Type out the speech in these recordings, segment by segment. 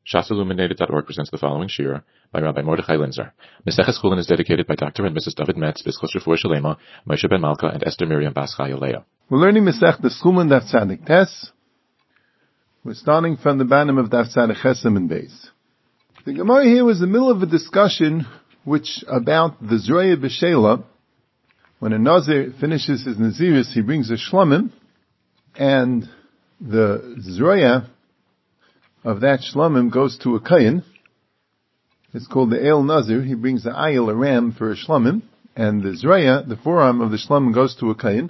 ShasIlluminated.org presents the following shir by Rabbi Mordechai Linzer. Meseches Chulin is dedicated by Dr. and Mrs. David Metz, Bischos Refuah Shalema, Moshe Ben Malka, and Esther Miriam Bas Chaya Leah. We're learning Mesechtes Chulin Daf Tzadik Tes. We're starting from the bottom of Daf Tzadik Chesem and Beis. The Gemara here was in the middle of a discussion about the Zroya B'Sheila. When a Nazir finishes his Naziris, he brings a Shlomim, and the Zroya of that Shlomim goes to a Kayin. It's called the El Nazir. He brings the Ayil, a ram, for a Shlomim, and the Zroya, the forearm of the Shlomim, goes to a Kayin.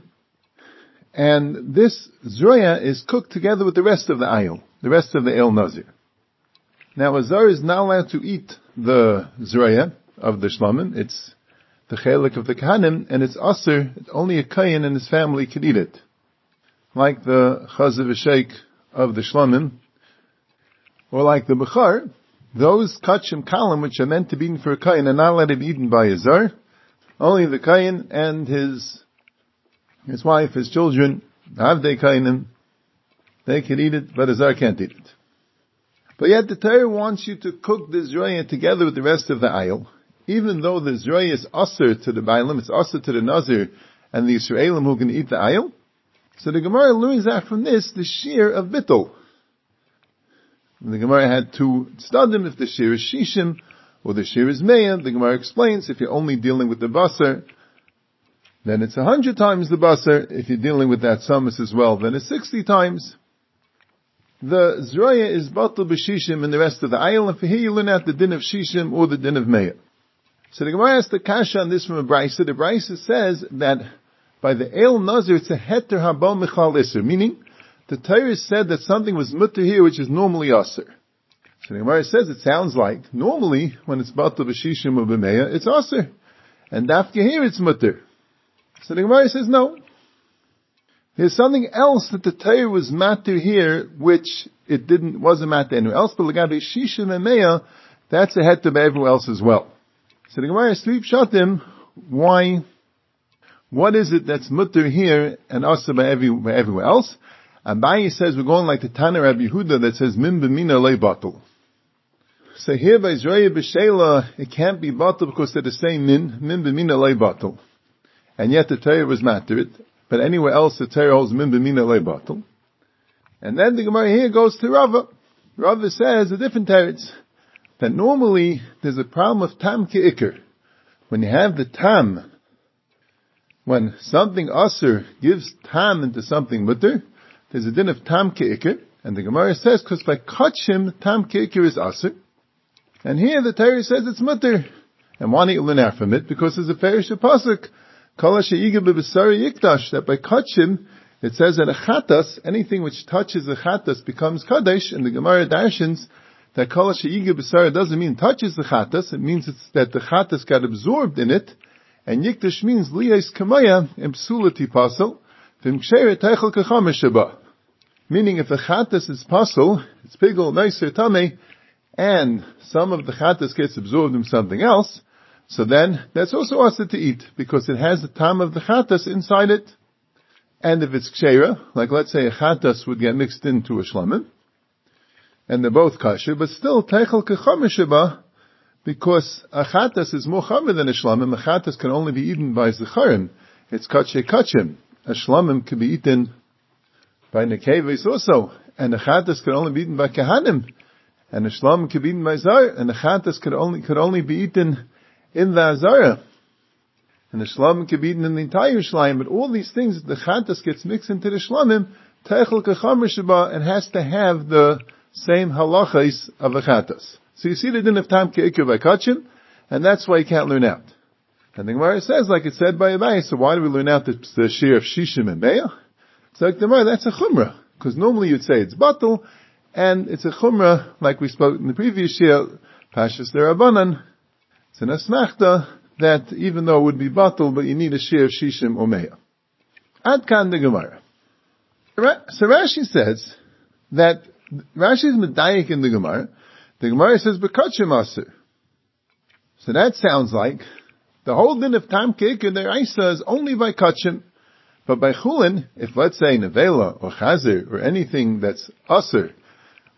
And this Zroya is cooked together with the rest of the Ayil, the rest of the El Nazir. Now, a Zar is not allowed to eat the Zroya of the Shlomim. It's the Chelik of the Kahanim, and it's Aser. Only a Kayin and his family can eat it. Like the Chazav Sheikh of the Shlomim, or like the Bechar, those Kachim Kalim which are meant to be eaten for a Kayin are not allowed to be eaten by a Zar. Only the Kayin and his wife, his children, Avdei Kayinim, they can eat it, but a Zar can't eat it. But yet the Torah wants you to cook the Zroya together with the rest of the Ayil, even though the Zroya is Aser to the Bailim, it's Aser to the Nazir, and the Yisraelim who can eat the Ayil. So the Gemara learns out from this the shear of Bittul. The Gemara had two tzadim. If the shear is shishim or the shear is meya, the Gemara explains if you're only dealing with the basar, then it's 100 times the basar. If you're dealing with that samas as well, then it's 60 times. The zroya is batul b'shishim and the rest of the ayil, and for here you learn out the din of shishim or the din of meya. So the Gemara has the kasha on this from a brisa. The brisa says that by the el nazir it's a heter haba michal iser, meaning the Torah said that something was mutter here which is normally aser. So the Gemara says it sounds like normally when it's batal b'shishim or b'meya it's aser, and dafka here it's mutter. So the Gemara says no. There's something else that the Torah was matter here which it wasn't matter anywhere else, but l'gabe shishim and meya that's a heter by everywhere else as well. So the Gemara has three pshatim why. What is it that's mutter here and aser by everywhere else? Abaye says we're going like the Tana Rabbi Yehuda that says min b'mina lei batul. So here by Zroya B'Sheila it can't be batul because they're the same min b'mina lei batul. And yet the Torah was matter it, but anywhere else the Torah holds min b'mina lei batul. And then the Gemara here goes to Rava. Rava says a different teretz, that normally there's a problem of tam ke'ikr. When you have the tam, when something aser gives tam into something mutter, there's a din of tam ke'ikr, and the Gemara says, because by kachim, tam ke'ikr is aser. And here the Torah says it's mutter. And why don't you learn out from it? Because there's a perish of pasuk, kala she'iga b'besari yikdash, that by kachim, it says that a chatas, anything which touches a chatas becomes kadesh, and the Gemara darshans that kala she'iga b'besari doesn't mean touches the chatas, it means it's that the chatas got absorbed in it, and yikdash means liyais kamaya, impsulati pasel, meaning if a chatas is pasel, it's pigel, nicer tame, and some of the chatas gets absorbed in something else, so then that's also asked to eat, because it has the tam of the chatas inside it. And if it's kshera, like let's say a chatas would get mixed into a shlamim, and they're both kasher, but still teichel kechame sheba, because a chatas is more chamer than a shlamim. A chatas can only be eaten by zecharim. It's kachim. A shlamim can be eaten by nekeves also, and a chatas can only be eaten by kahanim, and a shlamim can be eaten by zar, and a chatas could only be eaten in the azara, and the shlamim can be eaten in the entire shlamim. But all these things, the chatas gets mixed into the shlamim, teichel kechamer sheba, and has to have the same halachas of a chatas. So you see the din of tam ke'ikr by kachim, and that's why you can't learn out. And the Gemara says, like it said by Abaye, so why do we learn out the shear of shishim and meya? It's like the Gemara, that's a chumrah, because normally you'd say it's batul, and it's a chumrah, like we spoke in the previous shear, pashas derabanan. It's an asmachta that even though it would be batul, but you need a shear of shishim or meya. Ad kan the Gemara. So Rashi says that Rashi is medayik in the Gemara. The Gemara says b'kachim aser. So that sounds like the whole din of tam ke'ikr deraisa is only by kachim, but by chulin, if let's say nevela or chazer or anything that's aser,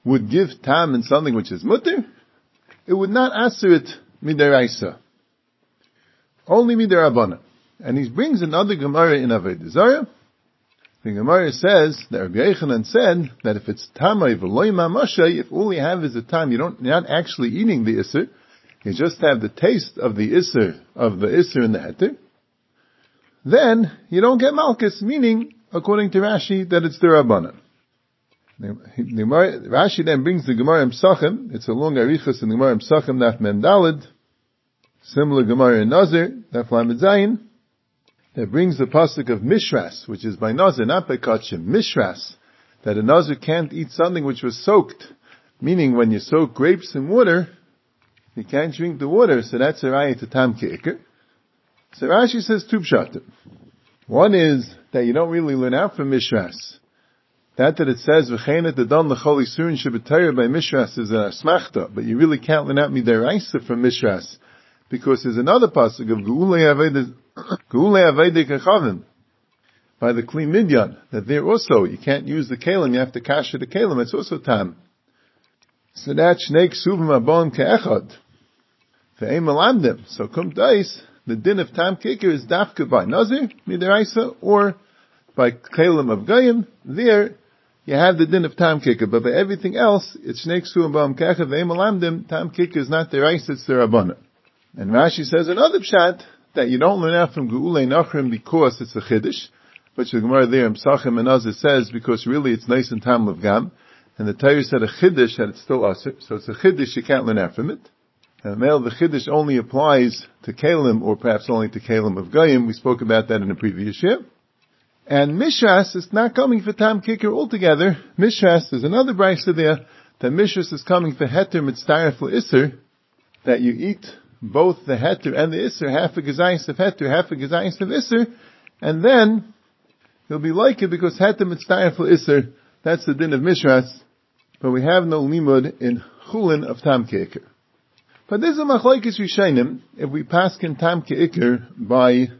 would give tam in something which is mutter, it would not answer it midaraisa, only midarabanan. And he brings another Gemara in Avodah Zarah. The Gemara says that Rabbi Yochanan said that if it's tamay v'loy mamashay, if all you have is a tam, you're not actually eating the isser, you just have the taste of the isser in the heter, then you don't get malchus, meaning, according to Rashi, that it's the Rabbanan. Rashi then brings the Gemara in Psachim. It's a long arichas in the Gemara in Psachim, Daf Mem Daled, similar Gemara in Nazir, Daf Lamed Zayin, that brings the pasuk of Mishras, which is by Nazir, not by Kachim. Mishras, that a Nazir can't eat something which was soaked, meaning when you soak grapes in water, you can't drink the water, so that's a raya to Tam Ke'ikr. So Rashi says two pshatim. One is that you don't really learn out from Mishras. That it says, V'chenet Adon L'chol Yisurin Shebetayra by Mishras is a smachta, but you really can't learn out midaraisa from Mishras, because there's another pasuk of Geulei Avedei Kechavim, by the Kli Midyan, that there also, you can't use the kalim, you have to kasher the kalim, it's also tam. So that Shnei Ksuvim Abon Ke'echad, Ve'em Alamdim, so kum dais, the din of tam kikr is dafka by Nazir, midaraisa, or by kalim of Goyim, there, you have the din of tam kikr, but by everything else, it's Shnei Ksuvim Abon Ke'echad, Ve'em Alamdim, tam kikr is not deraisa, it's the Rabbanan. And Rashi says another pshat, that you don't learn out from Geulei Nachrim because it's a chiddush, which the Gemara there in Psachim and Nazir says because really it's nice and tam gam, and the Torah said a chiddush that it's still asur, so it's a chiddush you can't learn out from it. And the chiddush only applies to kalim, or perhaps only to kalim of goyim. We spoke about that in the previous year. And Mishras is not coming for tam kikr altogether. Mishras, there's another brayso there that Mishras is coming for heter mitzdaref l'isser, that you eat both the heter and the isser, half a gezayis of heter, half a gezayis of isser, and then you'll be like it because heter mitzdaref l'isser, that's the din of Mishras, but we have no limud in chulin of tam ke'ikr. But this is a machlokes rishonim, if we paskin tam ke'ikr by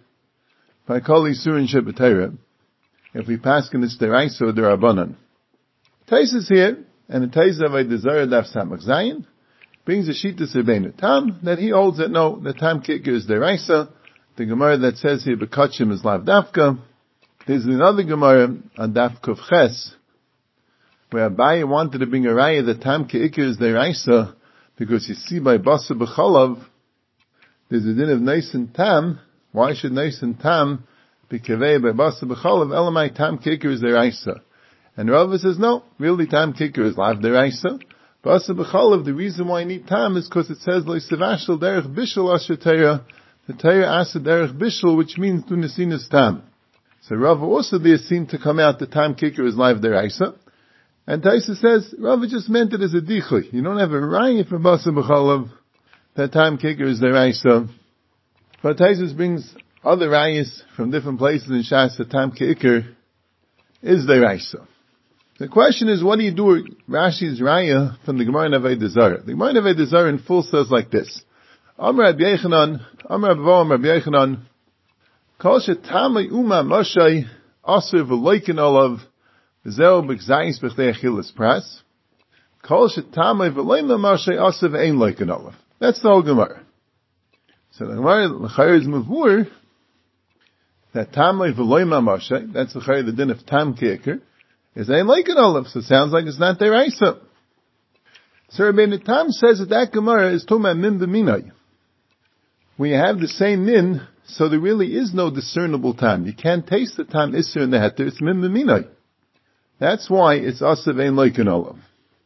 kol yisurin shebetayra, if we paskin it's deraisa or derabanan. Tais is here, and the Tais of Avodah Zarah daf samach zayin, brings a shita Rabbeinu Tam, that he holds that no, the tam kikr is deraisa. The Gemara that says here, Bekachim is lav dafka. There's another Gemara on daf kuf ches, where Abaye wanted to bring a raya that tam kikr is deraisa, because you see by basa b'chalav, there's a din of nice and tam. Why should nice and tam be kaveh by basa b'chalav? Elamai tam kikr is deraisa. And Rava says no, really tam kikr is lav deraisa. Basa b'chalav, the reason why you need tam is because it says lo yisavashel derech bishul asher Torah, the Torah asa derech bishul, which means do nesinas tam. So Rava also there seemed to come out the tam kikr is live deraisa, and Taisa says Rava just meant it as a dichui. You don't have a raya for basa b'chalav that tam kikr is deraisa, but Taisa brings other rayas from different places in Shas that tam kikr is deraisa. The question is, what do you do with Rashi's raya from the Gemara in Avodah Zarah? The Gemara in Avodah Zarah in full says like this: Amar Rabbi Yochanan, Amar Rabbi Yochanan, Kol shetamei uma moshay aser v'loikin olav v'zeu b'gzayis b'chdei achilas pras. Kol shetamei v'loima moshay aser v'ein loikin olav. That's the whole Gemara. So the Gemara l'chayr is mavur that tamei v'loima moshay. That's l'chayr the din of tam kikr. Is ain't like an olive, so it sounds like it's not deraisa. So Rabbeinu Tam says that Gemara is talking about min b'minay. We have the same min, so there really is no discernible time. You can't taste the time isser in the heter, it's min b'minay. That's why it's asav ain't like an olive.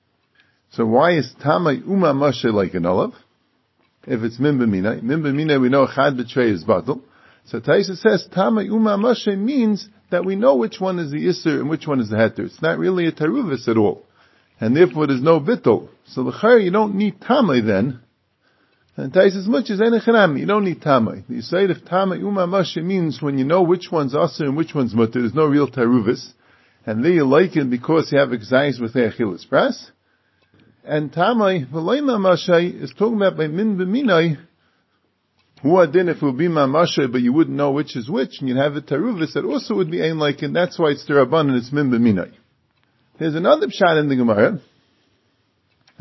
So why is tamay uma moshe like an olive? If it's min b'minay we know chad b'trei is batel. So Taisa says tamay uma moshe means that we know which one is the Isser and which one is the Heter. It's not really a Taruvis at all. And therefore there's no Bittul. So l'chayr, you don't need Tamay then. And Tais as much as Enechanami, you don't need Tamay. You say if Tamay Uma Masha means when you know which one's Asr and which one's Mutter, there's no real Taruvis. And there you like it because you have Exais with Echilas Pras. And Tamay, V'layma Masha, is talking about by Min B'minai, who adin if it would be mamasha, but you wouldn't know which is which, and you'd have a taruvis that also would be ein like, and that's why it's the Rabban and it's min b'minai. There's another pshat in the Gemara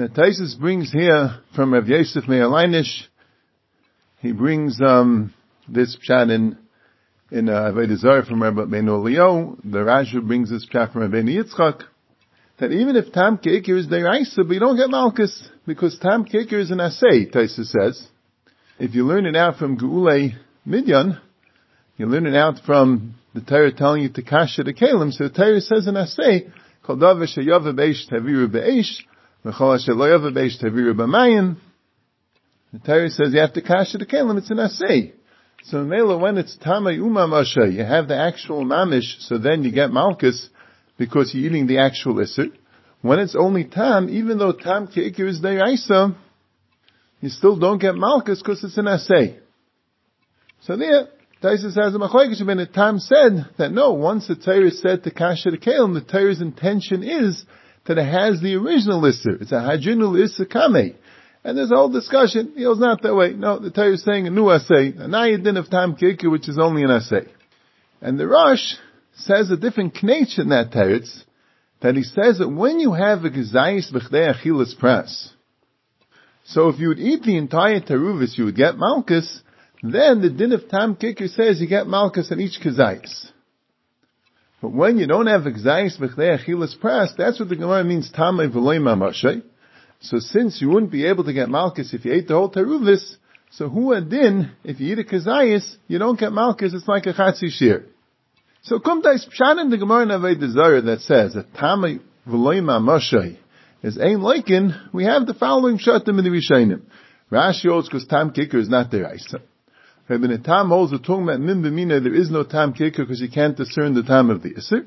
Taisus brings here from Rav Yosef Meir Leinish, he brings this pshat in Avodah Zarah from Rabbi Beno Leo. The Rashba brings this pshat from Rabbi Yitzchak, that even if Tam Ke'ikir is deraisa, but you don't get Malkus, because Tam Ke'ikir is an asay, Taisus says. If you learn it out from Geulei Midyan, you learn it out from the Torah telling you to kasha the kelim, so the Torah says in asay, Kol davar sheyava b'eish taviru b'eish, v'chol asher lo yava b'eish taviru b'mayim. The Torah says you have to kasha the kelim, it's an asay. So in Mela, when it's tamei umamasha, you have the actual mamish, so then you get malchus, because you're eating the actual isser. When it's only tam, even though tam ke'ikir is deraisa, you still don't get malchus because it's an asay. So there, Taisus has a machlokes, when the tam said that no, once the Torah said to kasha the kelim, the Torah's intention is that it has the original isser. It's a hajinul isser kamei. And there's a whole discussion. It's not that way. No, the Torah is saying a new asay, a nayadin of tam ke'ikir, which is only an asay. And the Rosh says a different knetch in that teretz, that he says that when you have a gezayis b'chdei achilas pras, so if you would eat the entire teruvis, you would get malchus, then the din of tam ke'ikir says you get malchus on each gezayis. But when you don't have a gezayis b'chdei achilas pras, that's what the Gemara means tamei v'loi mamashay. So since you wouldn't be able to get malchus if you ate the whole teruvis, so hu adin, if you eat a kazayis, you don't get malchus, it's like a chatzi shir. So kumtais pshat in the Gemara in Avodah Zarah that says that tamei v'loi mamashay is ein laikin, we have the following shatim in the Rishonim. Rashi holds because tam ke'ikir is not deraisa. Rabbi Tam holds the talking about min b'mina, there is no tam ke'ikir because you can't discern the tam of the isser.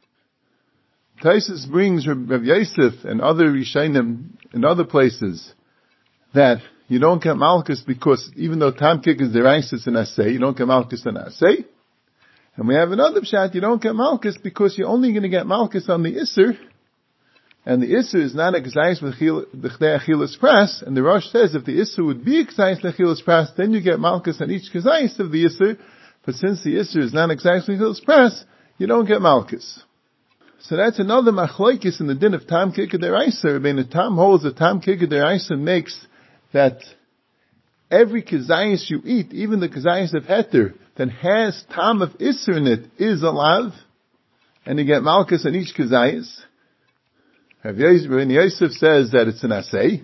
Taisus brings Rav Yosef and other Rishonim in other places that you don't get malchus because even though tam ke'ikir is deraisa, it's an asay, you don't get malchus an asay. And we have another pshat, you don't get malchus because you're only going to get malchus on the isser, and the isser is not a gzayis b'chdei achilas pras, and the Rosh says if the isser would be a gzayis b'achilas pras, then you get malchus on each gzayis of the isser, but since the isser is not a gzayis b'achilas pras, you don't get malchus. So that's another machlokes in the din of tam ke'ikir deraisa. Rabbeinu Tam holds that tam ke'ikir deraisa makes that every kazayis you eat, even the kazayis of heter, that has tam of isser in it, is allowed, and you get malchus on each kazayis. Rabbeinu Yosef says that it's an asay,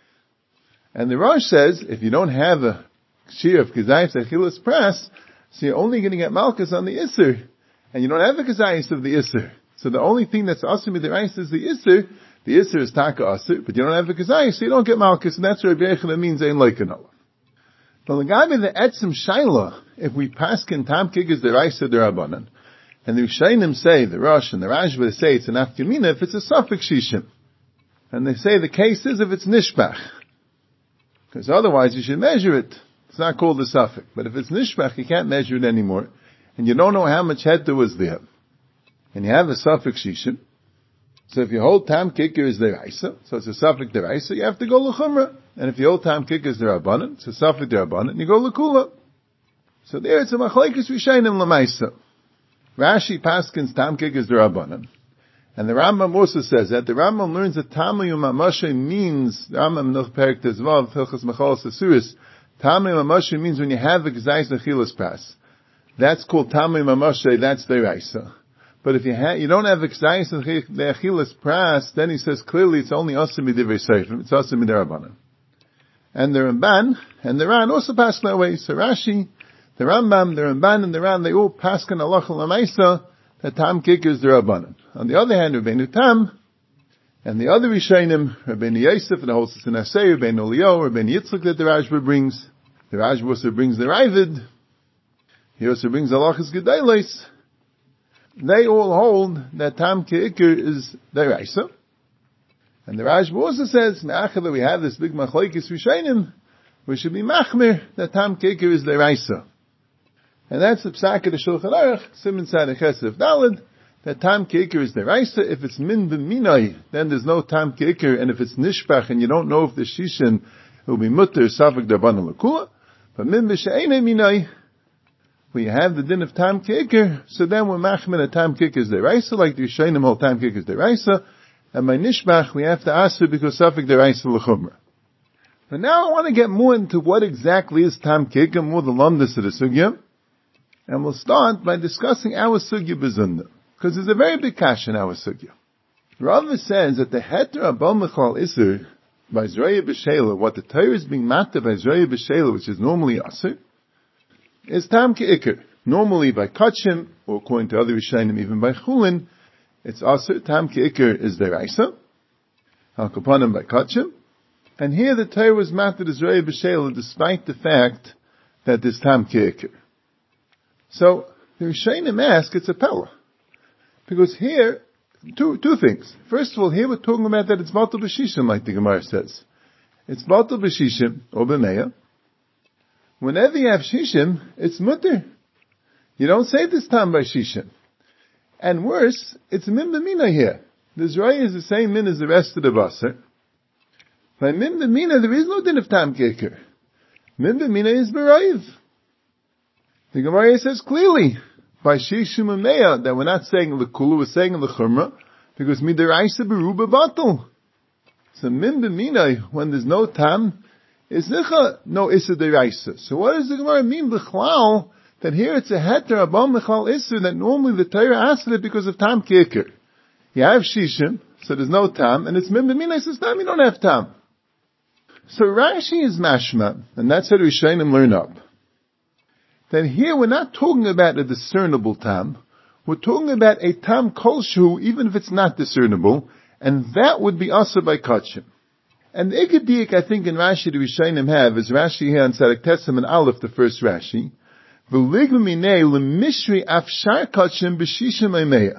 and the Rosh says if you don't have a shear of kazayis achilas pras, so you're only going to get malchus on the isser, and you don't have a kazayis of the isser. So the only thing that's asur midiraisa is the isser. The isser is taka asur, but you don't have a kazayis, so you don't get malchus, and that's what Rabbi Yechon means ein loikanol. Now the guy with the etzim shaila, if we paskin tam ke'ikir deraisa derabanan, and the Rishonim say, the Rosh and the Rashba say it's an afkamina if it's a suffix shishim. And they say the case is if it's nishbach. Because otherwise you should measure it. It's not called a suffix. But if it's nishbach, you can't measure it anymore. And you don't know how much head there was there. And you have a suffix shishim. So if you hold tam ke'ikir is deraisa, so it's a suffix deraisa, you have to go l'chumra. And if you hold tam ke'ikir is derabanan, it's a suffix derabanan, you go l'kula. So there it's a machlokes Rishonim l'maisa. Rashi paskins tam ke'ikir is derabanan. And the Rambam also says that. The Rambam learns that tamei umamashe means, the Rambam noch perik tezvav, hilchas mecholas asuris, tamei umamashe means when you have a gzayis achilas pras. That's called tamei umamashe, that's deraisa. But if you don't have gzayis achilas pras, then he says clearly it's only asur midivrei seifim, it's asur miderabanan. And the Ramban and the Ran also pass that way. So Rashi, the Rambam, the Ramban, and the Ran, they all pass kan halacha l'maisa that tam ke'ikir is derabanan. On the other hand, Rabbeinu Tam and the other Rishonim, Rabbeinu Yosef and the whole Sisan Asay, Rabbeinu Leo, Rabbeinu Yitzchak that the Rashba brings. The Rashba also brings the Ravid. He also brings halachas gedailos. They all hold that tam ke'ikir is deraisa. And the Rashba also says, me'achar that we have this big machlokes Rishonim, we should be machmir that tam ke'ikir is deraisa. And that's the psak of the Shulchan Aruch, Siman Tzaddik Chesef Daled, that tam ke'ikir is deraisa. If it's min b'minai, then there's no tam ke'ikir, and if it's nishbach, and you don't know if the shishin will be mutter, safek darbanan l'kula, but min b'she'enei minai, we have the din of tam ke'ikir, so then we're machmir that tam ke'ikir is deraisa, like the Rishonim hold tam ke'ikir is deraisa, and by nishbach we have to aser because safek deraisa l'chumra. But now I want to get more into what exactly is tam ki'ikr, more the lomdus of the sugya, and we'll start by discussing our sugya bezunda, because there's a very big kash in our sugya. Rava says that the heter abal mechal iser by Zraya b'Sheila, what the Torah is being matter by Zraya b'Sheila, which is normally aser, is tam ki'ikr. Normally by kachim, or according to other Rishonim, even by chulin, it's aser. Tam ki'ikr is deraisa. Al kapanim by kachim. And here the Torah was matter to Zraya b'Sheila despite the fact that there's tam ki'ikr. So the Rishonim ask, it's a pella. Because here, two things. First of all, here we're talking about that it's batal b'shishim, like the Gemara says. It's batal b'shishim, or b'meya. Whenever you have shishim, it's mutter. You don't say this time by shishim. And worse, it's min b'mina here. The Zraya is the same min as the rest of the basar. By min b'mina, there is no din of tam ki'ikr. Min b'mina is b'raiv. The Gemara says clearly, by shishim and meya, that we're not saying l'kula, we're saying l'chumra, because midaraisa beruba batal. So min b'mina, when there's no tam, is nicha no issa deraisa. So what does the Gemara mean b'chlal, that here it's a heter abam mechal issa, that normally the Torah asked it because of tam ki'ikr. You have shishim, so there's no tam, and it's min b'mina, says tam, you don't have tam. So Rashi is mashma, and that's how the Rishonim learn up. That here we're not talking about a discernible tam, we're talking about a tam kolshu, even if it's not discernible, and that would be also by kachim. And the Ikadik, I think in Rashi the Rishonim have, is Rashi here on Tzaddik Tesem and Aleph, the first Rashi, V'ligma minei l'mishri afshar kachim b'shishim emeya.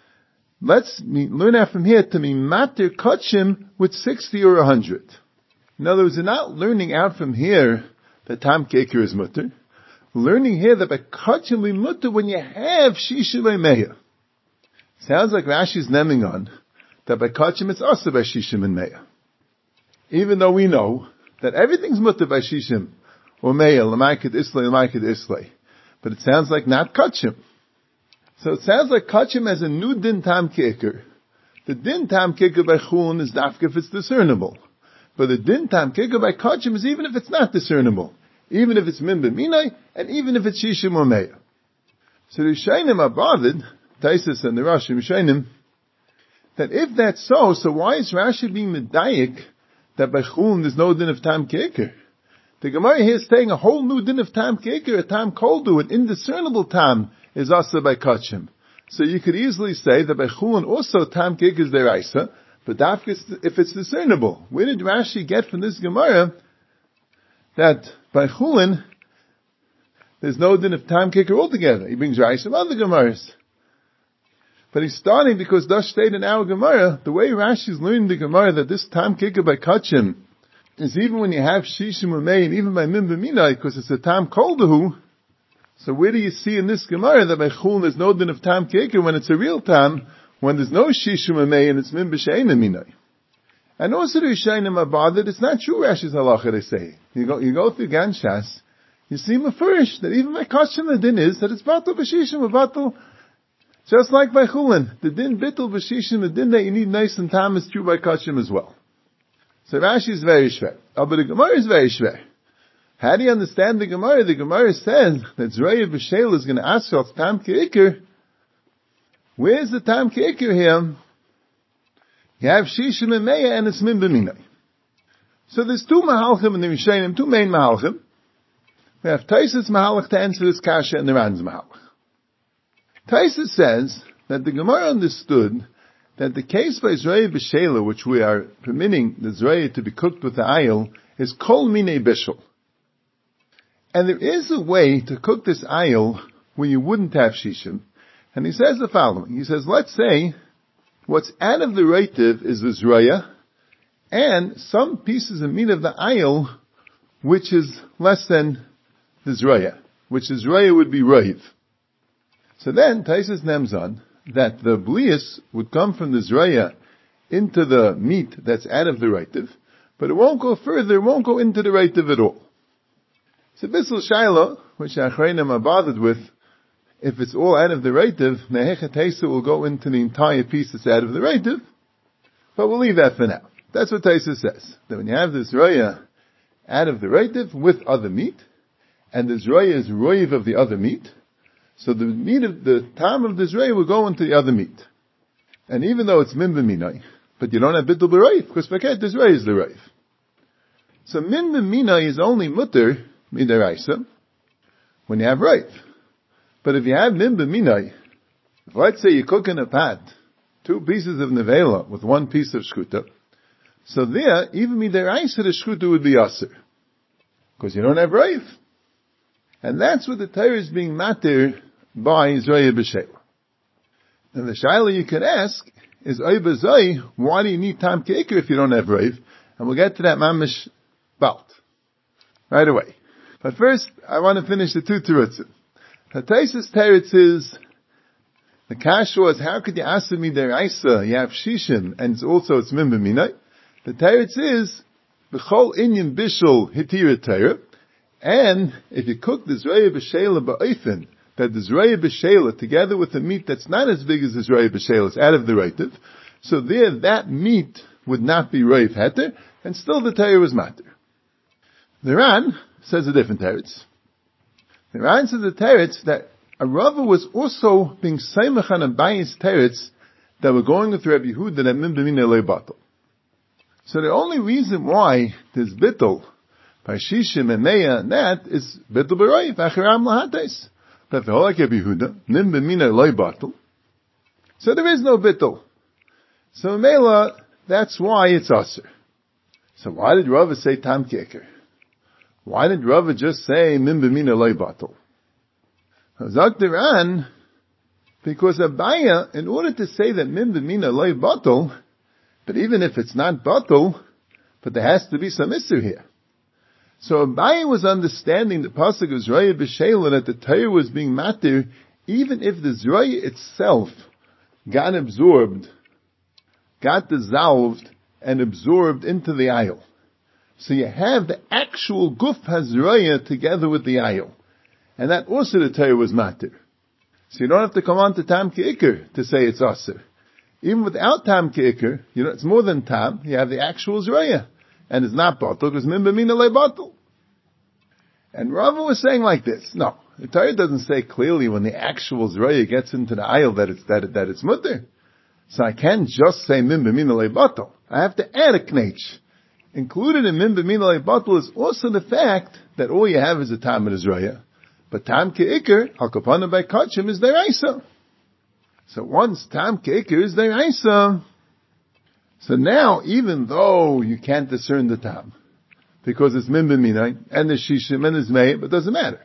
Let's learn out from here to be matir kachim with 60 or 100. In other words, they're not learning out from here that tam ki'ikr is mutter. Learning here that by kachim we mutter when you have shishim emeya. Sounds like Rashi's neming on that by kachim it's also by shishim and meya. Even though we know that everything's mutter by shishim or meya, l'maikid islay. But it sounds like not kachim. So it sounds like kachim has a new din tam ki'ikr. The din tam ki'ikr by chulin is dafka if it's discernible. But the din tam ki'ikr by kachim is even if it's not discernible. Even if it's min b'minai, and even if it's shishim or meya. So the Rishonim are bothered, Taisus and the Rashi Rishonim, that if that's so why is Rashi being medayik that by chulin there's no din of tam ki'ikr? The Gemara here is saying a whole new din of tam ki'ikr, a tam koldu, an indiscernible tam is also by kachim. So you could easily say that by chulin also tam ki'ikr is deraisa, but if it's discernible. Where did Rashi get from this Gemara that by chulin there's no din of tam ki'ikr altogether? He brings Rashi from other Gemaras. But he's starting because thus stayed in our Gemara, the way Rashi is learning the Gemara that this tam ki'ikr by kachim is even when you have shishim or mei, and even by min b'minai, because it's a tam koldahu. So where do you see in this Gemara that by chulin there's no din of tam ki'ikr when it's a real tam, when there's no shishim or mei and it's min b'shein minai? And also the Rishonim are bothered, it's not true Rashi's halacha, they say. You go through Gan Shas, you see mafurish that even by kachim the din is that it's batal b'shishim or batal, just like by chulin. The din bittul b'shishim, the din that you need nice and tam is true by kachim as well. So Rashi is very shver. Oh, but the Gemara is very shver. How do you understand the Gemara? The Gemara says that Zraya b'Sheila is going to ask for tam ki'ikr. Where's the tam ki'ikr here? You have shishim and meya and it's min b'minai. So there's two mahalchim in the Rishonim, two main mahalchim. We have Taisus mahalach to answer this kasha and the Ran's mahalach. Taisus says that the Gemara understood that the case by Zraya b'Sheila, which we are permitting the Zraya to be cooked with the ayil, is kol minei bishul. And there is a way to cook this ayil where you wouldn't have shishim. And he says the following. He says, let's say what's out of the reitiv is the Zraya, and some pieces of meat of the ayil, which is less than the Zraya, which the Zraya would be raiv. So then, Taisus nems on that the blias would come from the Zraya into the meat that's out of the reitiv, but it won't go further, it won't go into the reitiv at all. So Bissel Shaila, which Achreinim are bothered with, if it's all out of the reitiv, Nehechet Hesa will go into the entire piece that's out of the reitiv, But we'll leave that for now. That's what Taisa says. That when you have this roya out of the reitiv with other meat, and this roya is roiv of the other meat, so the meat of the time of this roya will go into the other meat. And even though it's min b'minai, but you don't have bittul b'roiv, because paket this roya is the roiv. So min b'minai is only mutter midaraisa when you have roiv. But if you have min b'minai, if let's say you cook in a pot 2 pieces of nevela with 1 piece of shkuta, so there, even midaraisa, the shkuta would be aser. Because you don't have roiv. And that's what the Torah is being matir by Zoya B'Sheila. And the shaila you could ask is, Oy B'Zoy, why do you need Tam Ke'ikr if you don't have roiv? And we'll get to that mamish balt. Right away. But first, I want to finish the 2 terutzim. The Taisus teretz is, the kasha was, how could you ask me deraisa? You have shishim, and it's min b'minai. The teretz is, b'chol inyan bishul hitira Torah, and if you cook the zraya b'sheila ba'ofen, that the zraya b'sheila together with the meat that's not as big as the zraya b'sheila is out of the reitiv, so there that meat would not be reiv heter, and still the Torah was matter. The Ran says a different teretz. The Ran says a teretz that a Rava was also being seimach on a bias teretz that were going with Rabbi Yehuda that min b'minei lo batel. So the only reason why there's bittul by shishim and meya and that is bittul b'roiv achiram lahates. But if you hold like Rabbi Yehuda, min b'minei lo batel, so there is no bittul. So mela, that's why it's aser. So why did Rava say tam keker? Why did Rava just say min b'minei lo batel? Zak the Ran, because Abaya, in order to say that min b'minei lo batel, but even if it's not batel, but there has to be some issue here. So Abaye was understanding the pasuk of Zraya b'Sheila that the Torah was being matir, even if the Zraya itself got absorbed, got dissolved, and absorbed into the ayil. So you have the actual guf hazraya together with the ayil. And that also the Torah was matir. So you don't have to come on to tam ke'ikr to say it's aser. Even without tam ke'ikr, it's more than tam, you have the actual zraya. And it's not batel, because min b'minei lo batel. And Rava was saying like this, no, the Torah doesn't say clearly when the actual zraya gets into the ayil that it's mutter. So I can't just say min b'minei lo batel. I have to add a knech. Included in min b'minei lo batel is also the fact that all you have is a tam and a zraya. But tam ke'ikr, al kapana by kachim, is deraisa. So once tam ke'ikr is deraisa, so now even though you can't discern the tam, because it's min b'minai, and the shishim, and the zmei, but it doesn't matter.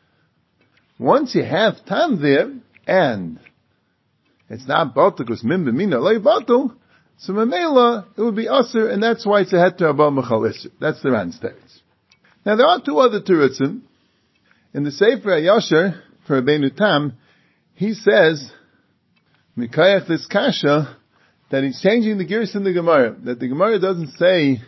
Once you have tam there, and it's not batel, because min b'minai lo batel, so memela, it would be aser, and that's why it's a heter abba mechal iser. That's the Ran's teretz. Now there are 2 other teretzim. In the Sefer HaYasher, for Rabbeinu Tam, he says, Mikayach this kasha, that he's changing the gears in the Gemara, that the Gemara doesn't say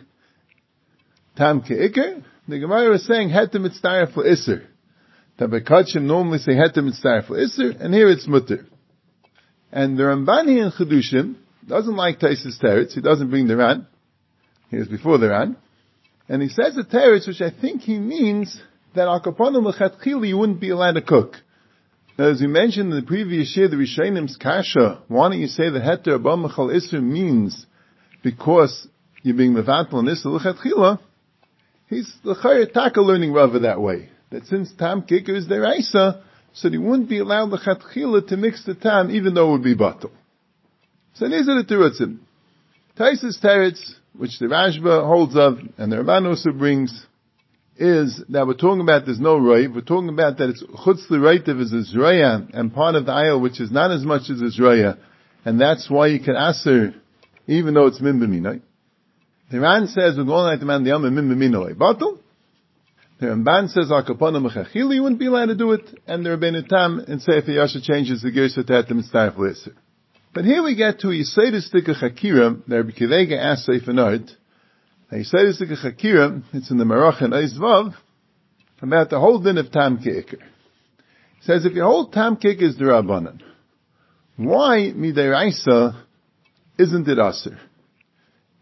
Tam ke'ikr, the Gemara is saying Hetem mitzdaref for Isser. Tabakachim normally say Hetem mitzdaref for Isser, and here it's Mutter. And the Rambani in Chedushim doesn't like Taisus teretz, he doesn't bring the Ran, he was before the Ran, and he says a teretz which I think he means that al kaponim l'chatchili you wouldn't be allowed to cook. Now, as we mentioned in the previous year, the Rishonim kasha, why don't you say that heter abba mechal isser means because you're being mevatel and isser l'chatchila? He's l'chayr taka learning Rava that way. That since tam kikar is deraisa, so he wouldn't be allowed l'chatchila to mix the tam even though it would be batel. So these are the terutzim. Taisus teretz, which the Rashba holds of, and the Ramban also brings, is that we're talking about there's no roiv, we're talking about that it's chutz l'reitiv is a zraya, and part of the ayil which is not as much as a zraya, and that's why you can aser, even though it's min b'minai. The Ran says we're going like the man the yom min b'minai batel. The Ramban says al kaponim l'chachili you wouldn't be allowed to do it, and the Rabbeinu Tam in Sefer Yasha changes the gersa to hetem mitzdaref l'isser. But here we get to a Yisodis Dika Chakira that Rabbi Kivega asked Sefer Nord. A Yisodis Dika Chakira, it's in the Marach and Eis Vav, about the whole din of Tam Ke'ikr. He says, if you hold Tam Ke'ikr is D'Rabbanan, why Midiraisa isn't it Aser?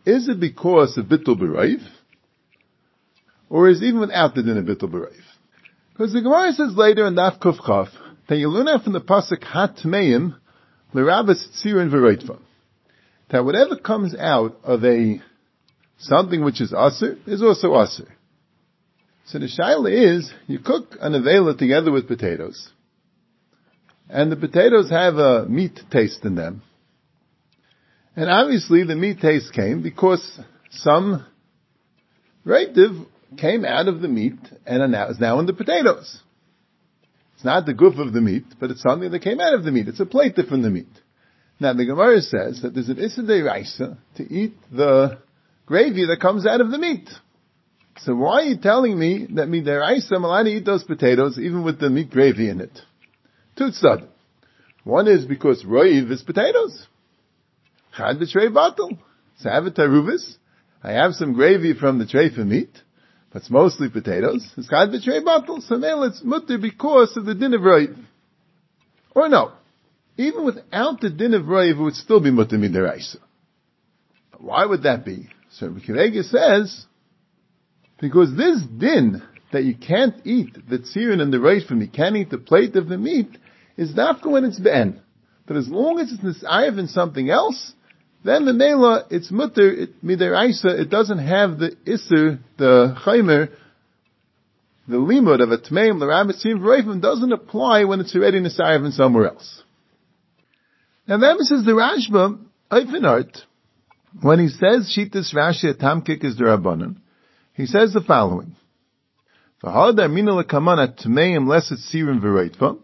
is it because of Bittul B'Raiv, or is it even without the din of Bittul B'Raiv? Because the Gemara says later in Daf Kuf Chaf that you learn out from the pasuk Hatmeim l'Rabbas Tzirin V'Reitva, that whatever comes out of something which is aser is also aser. So the shaila is, you cook an avela together with potatoes, and the potatoes have a meat taste in them. And obviously the meat taste came because some reitiv came out of the meat and is now in the potatoes. It's not the goof of the meat, but it's something that came out of the meat. It's a plate from the meat. Now the Gemara says that there's an issa deiraisa to eat the gravy that comes out of the meat. So why are you telling me that midiraisa I'm allowed to eat those potatoes even with the meat gravy in it? Two tzad. One is because roiv is potatoes. Chad b'trei batel. So I have a taruvis. I have some gravy from the treifa meat, but it's mostly potatoes. It's chad b'trei batel. So now it's mutter because of the din of roiv. Or no. Even without the din of roiv, it would still be mutter midiraisa. Why would that be? So Rabbi Kiva says, because this din that you can't eat the tzirin and the reifim, you can't eat the plate of the meat, is dafka when it's be'en. But as long as it's nisayev in something else, then the mela, it's mutter, midiraisa, it doesn't have the iser, the chaymer, the limud of a tmeim, the rabbis tzirin reifim doesn't apply when it's already nisayev in somewhere else. Now that says the Rashba, Eifenart, when he says Shitas Rashi at Tamkik is the Rabbanan, he says the following: V'hadar mina lekaman at tmeim less it's sirim v'reitva.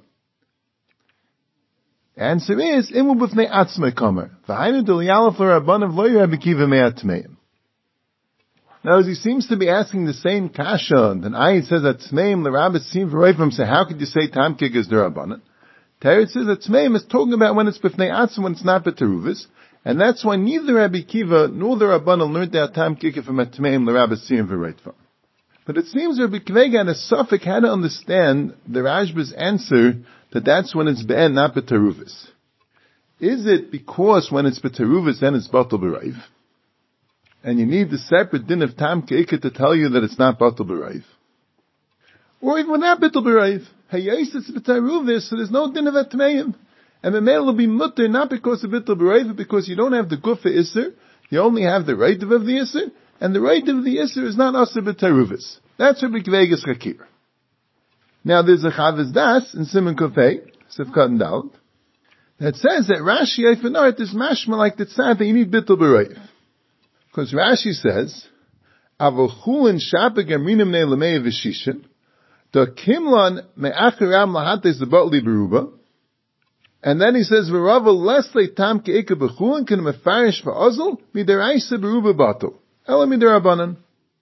Answer is imu b'fnei atzmei kamer v'hainu d'liyalef l'Rabbanan v'lo Rabbi Kiva me'at tmeim. Now, as he seems to be asking the same kasha, then Ayid says that tmeim l'Rabbis sirim v'reitva. So how could you say Tamkik is the Rabbanan? Teretz says that tmeim is talking about when it's b'fnei atzmei, when it's not b'teruvis. And that's why neither Rabbi Kiva nor the Rabbanan learned that Tamkik from a tmeim l'Rabbis sirim v'reitva. But it seems Rabbi Kiva had a suffix how to understand the Rashba's answer that that's when it's be'en, not b'teruvis. Is it because when it's b'teruvis then it's batal b'raiv? And you need the separate din of Tamkik to tell you that it's not batal b'raiv? Or even not batal b'raiv? Hayais it's b'teruvis, so there's no din of a tmeim. And the male will be mutter not because of batal b'raiv, but because you don't have the gufa isser, you only have the right of the isser, and the right of the isser is not aser b'teruvis. That's Rabbi Kvegas Chakir. Now there's a Chavez Das in Simon Kofei, Sifkat and Dalet, that says that Rashi Eifenart is mashma like the tzad that you need batal b'raiv. Because Rashi says, Avol chulin shapeg amrinim ne lemei v'shishin, da kimlan me'achiram lahates zebotli beruba. And then he says, "V'rava lesle tam ke'ika b'chulin can mefarish v'ozl midaraisa beruba bato ela midarabanan."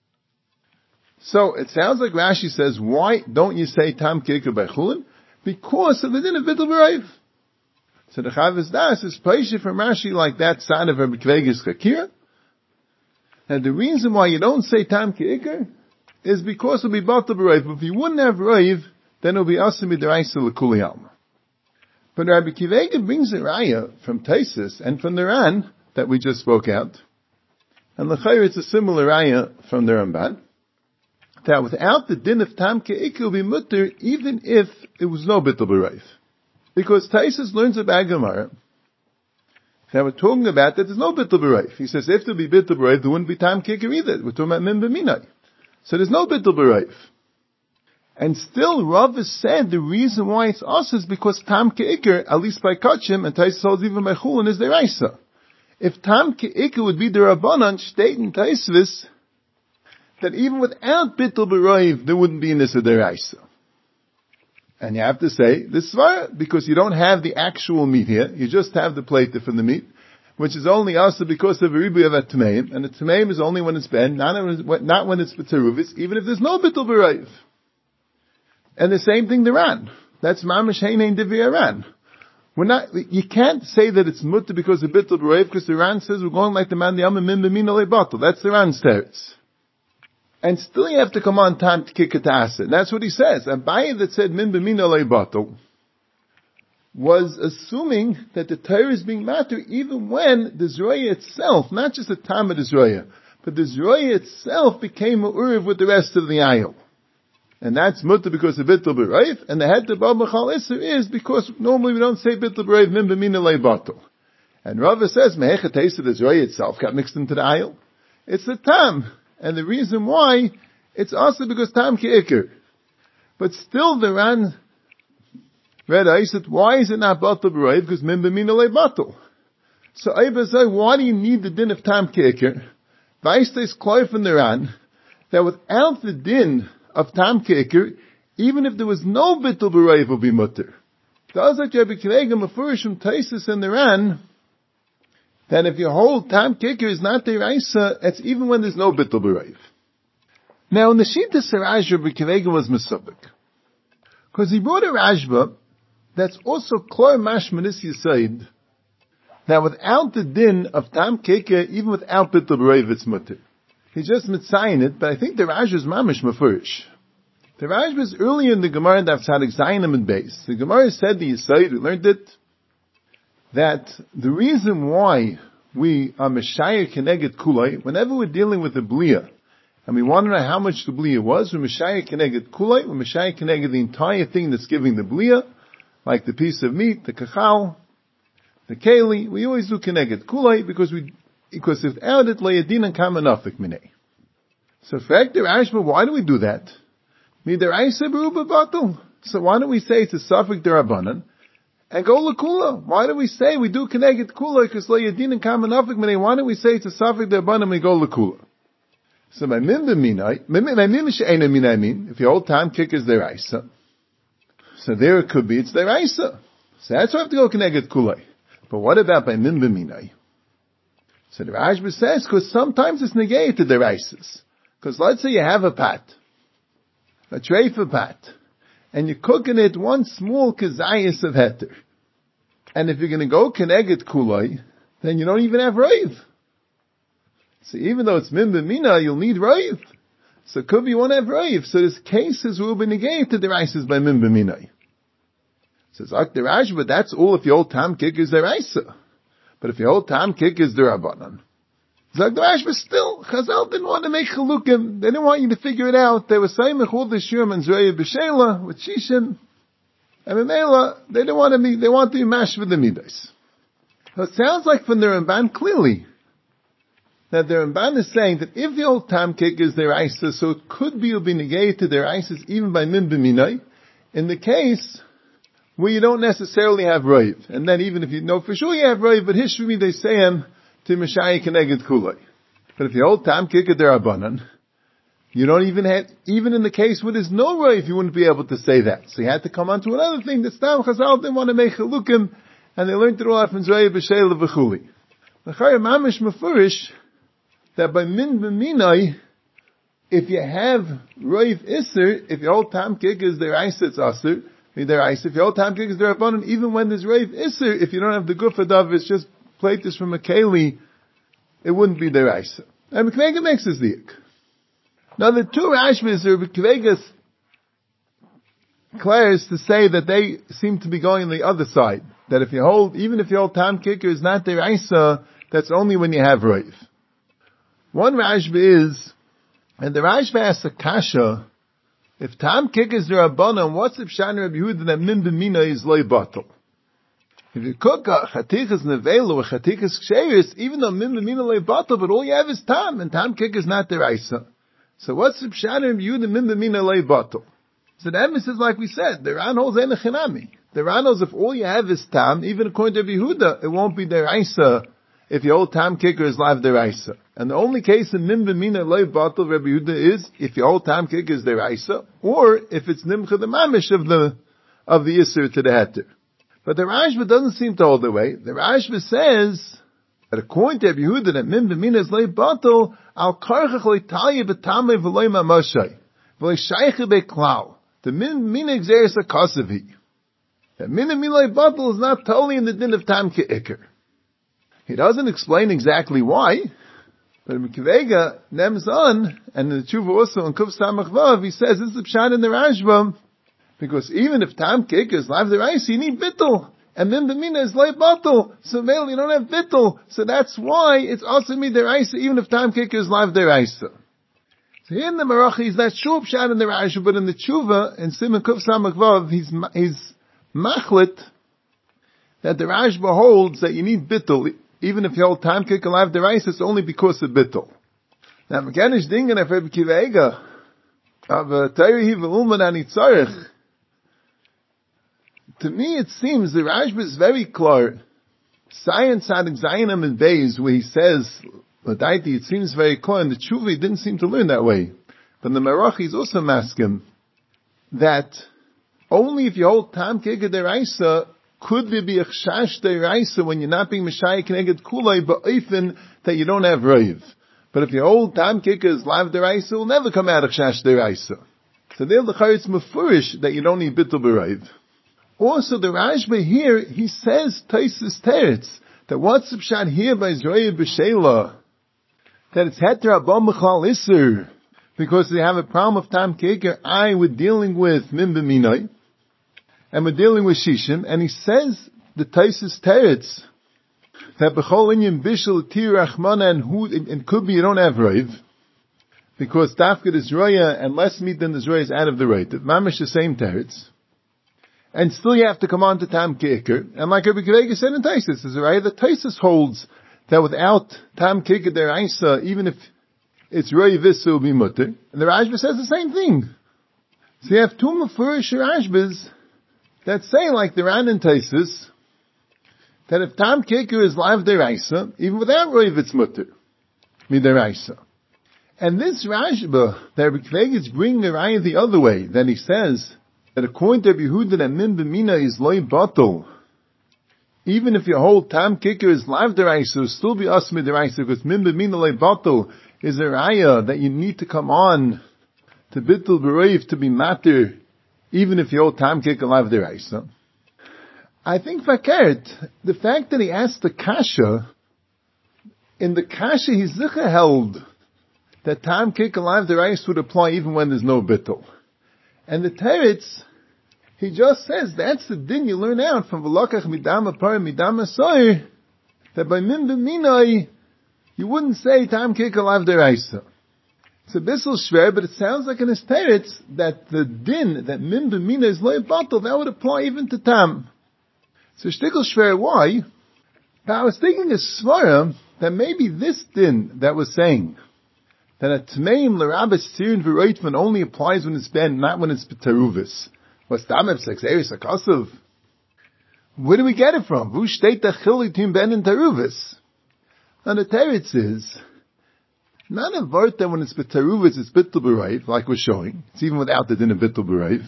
So it sounds like Rashi says, why don't you say tam ke'ika b'chulin? Because of the din of batal b'raiv. So the Chavez Das is paisha from Rashi like that son of Rabbi Kvegas Chakir. And the reason why you don't say tam ke'ika is because it'll be batal b'raiv. But if you wouldn't have raiv, then it'll be asim midaraisa l'kuli alma. But Rabbi Kiva brings a raya from Taisus and from the Ran that we just spoke out. And l'chayr it's a similar raya from the Ramban, that without the din of tam ke'ik will be mutter even if it was no batal b'raiv. Because Taisus learns about Gemara that we're talking about that there's no batal b'raiv. He says if there be batal b'raiv there wouldn't be tam ke'ik either. We're talking about min b'minai. So there's no batal b'raiv. And still, Rav has said the reason why it's us is because Tam Ke'ikr, at least by Kachim, and Taisus holds even by Chulin, is the Raisa. If Tam Ke'ikr would be the Rabbanan, state in Taisvis, that even without Bittul B'Raiv, there wouldn't be Nisa the Raisa. And you have to say, this Svara, because you don't have the actual meat here, you just have the plate for the meat, which is only also because of a ribu of a Tmeim, and the Tmeim is only when it's Ben, not when it's B'Teruvis, even if there's no Bittul B'Raiv. And the same thing the Ran. That's Mamash Heinein Divi Ran. You can't say that it's mutter because of Bittul B'Raiv, because the Ran says we're going like the man the Yamim Min B'min Olei Batel. That's the Ran's teretz. And still you have to come on time to kick it to Aser. That's what he says. Abaye that said Min B'min Olei Batel was assuming that the Torah is being matter even when the Zroya itself, not just the time of the Zroya, but the Zroya itself became a Uriv with the rest of the ayil. And that's mutter because of Bittul B'Rayv, and the head to Bab Mechal Isser is because normally we don't say Bittul B'Rayv Mim B'Mina Lei Batul. And Rava says, Mehecha Teisa, the Zroya itself got mixed into the ayil. It's the Tam. And the reason why, it's also because Tam Ke'ikr. But still the Ran read Aisit, why is it not Batul B'Rayv? Because Mim B'Mina Lei Batul. So Aiba said, why do you need the din of Tam Ke'ikr? Vaistes Kloy from the Ran, that without the din of Tam Ke'ikr, even if there was no Bittul B'Rayv will be mutter. Does like Rabbi Kilega Mefurishim Taisis and the Ran, that if you hold Tam Ke'ikr is not Deraisa, it's even when there's no Bittul B'Rayv. Now in the Shita Saraj, Rabbi Kilega was Mesubik. Because he brought a Rashba, that's also Kloy Mashmanis Yisaid, that without the din of Tam Ke'ikr, even without Bittul B'Rayv, it's mutter. He just mitzayin it, but I think the Rashba is mamish mafurish. The Rashba is earlier in the Gemara that Tzadik Zayinim and Beis. The Gemara said the Yisayid, we learned it, that the reason why we are Meshayir Keneged Kulay, whenever we're dealing with the Bliya, and we want to know how much the Bliya was, we're Meshayir Keneged Kulay, we're Meshayir Keneged the entire thing that's giving the Bliya, like the piece of meat, the kachal, the keli, we always do Keneged Kulay because without it, Layadin Kama Nafik Minei. So, fact, the Rashba, why do we do that? Midaraisa Beruba Batul. So why don't we say it's a Safik Derabanan and go Lakula? Why do we say we do Keneged Kula because Layadin Kama Nafik Minei? Why don't we say it's a Safik Derabanan and we go Lakula? So my Mimba Minai, I mean, if your old time kick is Deraisa, so there it could be it's Deraisa. So that's why I have to go Keneged Kula. But what about by Mimba Minai? So the Rashba says, because sometimes it's negated the rices. Because let's say you have a pat, a tray for pat, and you're cooking it one small kazayas of heter. And if you're going to go Keneged Kulay, then you don't even have raiv. So even though it's Mimba Mina, you'll need raiv. So could be you won't have raiv. So there's cases will be negated the rices by Mimba Mina. Says the Rashba, that's all if your old tam kick is the raisa. But if your whole time kick is the Rabbanan. Zag the Rashba still, Chazal didn't want to make Chalukim. They didn't want you to figure it out. They were saying Mechul Deshum and Zreya B'Shela with Shishim. And Memela, they didn't want to be, they want to be mashed with the Midas. So it sounds like from the Ramban clearly, that the Ramban is saying that if the old time kick is their Isa, so it could be, will be negated their Isis even by Mim B'Minai, in the case where you don't necessarily have Raiv. And then even if you know for sure you have Raiv, but Hishvimi they say him to Meshayik Keneged Kulay. But if the old time kick it Derabanan, you don't even have, even in the case where there's no Raiv, you wouldn't be able to say that. So you had to come on to another thing that Stam Chazal didn't want to make Chalukim, and they learned it all from Zreya B'Shela V'Chuli. The Chayim Mamish Mefurish, that by Min B'Minai, if you have Raiv Isser, if your old time kick is their Isa, it's Asr, if your old time kick is their Rabbanon, even when there's Raiv Isser, if you don't have the Guf Adav, it's just plate this from a Keli, it wouldn't be their Isa. And Kvega makes his diak. Now the two Rashbas are Kvega's declares to say that they seem to be going on the other side. That if you hold, even if your old time kicker is not their Isa, that's only when you have Raiv. One Rashba is, and the Rashba asks a kasha, if tam kick is the Rabbanon, what's if Shani Rabbi Yehuda that Min B'Mina is loy batal? If you cook a chatikas nevela or chatikas ksheris, even though Min B'Mina loy batal, but all you have is tam, and tam kick is not their Isa. So what's if Shani Rabbi Yehuda Min B'Mina loy batal? So the emphasis, like we said, the Ran holds ein chinami. The Ran holds if all you have is tam, even according to Rabbi Yehuda, it won't be their Isa if your old tam kicker is live their Isa. And the only case in Nim B'Mina Loi Batal Rabbi Yehuda is if your old time kicker is their Isa, or if it's Nimcha the Mamish of the Yisr to the Heter. But the Rashba doesn't seem to hold the way. The Rashba says that according to Rabbi Yehuda that Nim B'Mina is Loi Batal, Al Karchach Loi Talya B'Tamei V'Loi Mamoshay V'Loi Shayche Be'Klal. The Min B'Mina Exeris HaKasavi. That Min B'Mina Loi Batal is not totally in the din of Tam Ki'ikr. He doesn't explain exactly why, but Mikvega nems on, and in the Tshuva also in Kuf Samach Vav, he says this is the pshat in the Rashba, because even if Tam Kick is live the rice, you need bittul. and min b'mina is loy batal. So male, you don't have bittul. So that's why it's also midiraisa, even if time kicker is live deraisa. So here in the Marachi, he's not sure pshat in the Rashi, but in the Tshuva, in Siman Kuf Samach Vav, he's machlit that the Rashi holds that you need bittul, even if you hold time kicker live deraisa, it's only because of bittul. Now, mechanisch dingen auf Rebbe Kiva Eiger, aber Teire hi ve'ulman ani tzarech. To me, it seems the Rashba is very clear. Science had Zayinam and Beis, where he says, Ladaiti, it seems very clear, and the Tshuva didn't seem to learn that way. But the Marachi is also maskim that only if you hold Tam Kega Deraisa, could there be a Chash Deraisa when you're not being Meshayah Keneged Kulai, but even that you don't have Raiv. But if your old Tam Kika is Lav Deraisa, it will never come out of Chash Deraisa. So there the Charetz Mefurish that you don't need Bittul B'Raiv. Also, the Rashba here, he says, Taisus Teretz, that what's the pshat here by Zroya B'Sheila, that it's Heter Abba Mechal Isser, because they have a problem of Tam Keker, we're dealing with Min B'Minai, and we're dealing with Shishim, and he says, the Taisus Teretz, that B'chol Inyan Bishel Tir Rachmana and could be you don't have Raiv, because Tafkid is Zroya, and less meat than the Zroya is out of the Raiv. Mamish the same Teretz. And still you have to come on to Tam Kicker. And like Rabbi Kiva said in Taisus, is right? The Taisus holds that without Tam Kicker Deraisa, even if it's Roi Vissa will be mutter. And the Rashba says the same thing. So you have two Mefurish Rashbas that say like the Ran and Taisus, that if Tam Kicker is live Deraisa, even without Roi Vitz mutter, Mideraisa. And this Rashba, that Rabbi Kiva is bringing the Raya the other way, then he says, that according to Yehuda that min b'mina is loy batal, even if your whole Tam Kicker is live deraisa, it'll still be us mideraisa, because min b'mina loy batal is a raya that you need to come on to bittul b'reiv to be matter, even if your whole Tam Kicker live deraisa. I think Vakert, the fact that he asked the kasha, in the kasha he's zicha held that Tam Kicker live deraisa would apply even when there's no bittul. And the Teretz, he just says, that's the din you learn out from V'lokach midama par midama soir, that by min b'minai, you wouldn't say Tam Kika lav deraisa. It's a bissel shver, but it sounds like in his Teretz, that the din, that min b'minai is loy batal, that would apply even to Tam. So shtickle shver, why? Now I was thinking of Svara, that maybe this din that was saying, that a Tmeim l'rabes tzir v'roitvan only applies when it's ben, not when it's b'teruvis. What's dameb sexeris akasiv? Where do we get it from? Vu shteit achil between ben and teruvis. And the Teretz is, not a vart that when it's b'teruvis it's bittul b'raiv, like we're showing. It's even without the din of bittul b'raiv.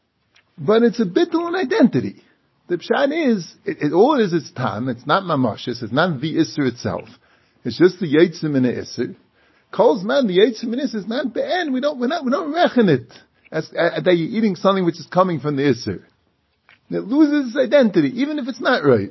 But it's a bittul in identity. The pshat is, all it is, it's tam, it's not mamashis, it's not the isser itself. It's just the yitzim in the isser. Calls man, the Yitzim is not be'en, we don't reckon it as that you're eating something which is coming from the Isser. It loses its identity, even if it's not right.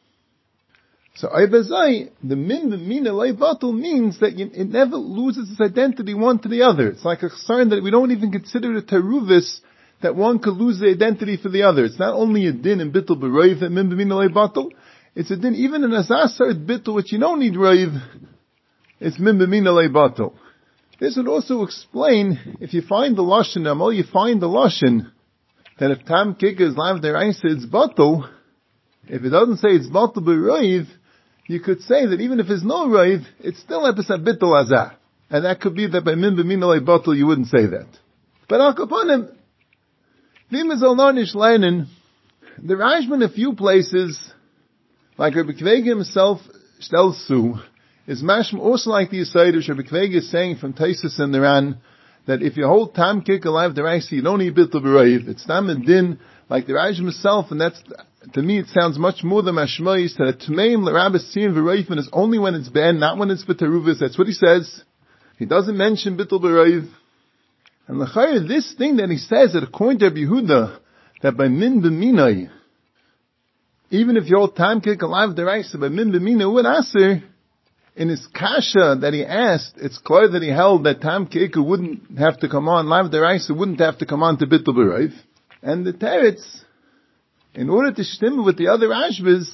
So, Aibazai, the min b'mina lay batul means that it never loses its identity one to the other. It's like a sign that we don't even consider it teruvis, that one could lose the identity for the other. It's not only a din in bittul b'raiv that min b'mina lay batul, it's a din even in azasar bittul, which you don't need raiv, it's min b'mina lei batal. This would also explain, if you find the Lashon, Amal, you find the Lashon, that if Tam Kika is lav deraisa, it's batal. If it doesn't say it's batal b'raiv, you could say that even if there's no raiv, it's still episab bittul azah. And that could be that by min b'mina lei batal, you wouldn't say that. But al kaponim, v'imaz al narnish leinen, the Rashba in a few places, like Rabbi Kvega himself, Shtelsu, is mashma also like the Yisayid, Rabbi Kvega is saying from Taisus and the Ran, that if you hold Tam Kik alive deraisa, you don't need bittul b'raiv. It's tam and din, like the Rashba himself, and that's, to me it sounds much more than mashmois, that a tmeim l'rabas tzin v'reifin is only when it's ben, not when it's b'teruvis. That's what he says. He doesn't mention bittul b'raiv. And l'chayr, this thing that he says, that according to Rabbi Yehuda, that by min b'minai, even if you hold Tam Kik alive deraisa, by min b'minai, what aser, in his kasha that he asked, it's clear that he held that Tam Keiku wouldn't have to come on, Lav Deraisa wouldn't have to come on to Bittul B'Raiv. And the Teretz, in order to stem with the other Rashbas,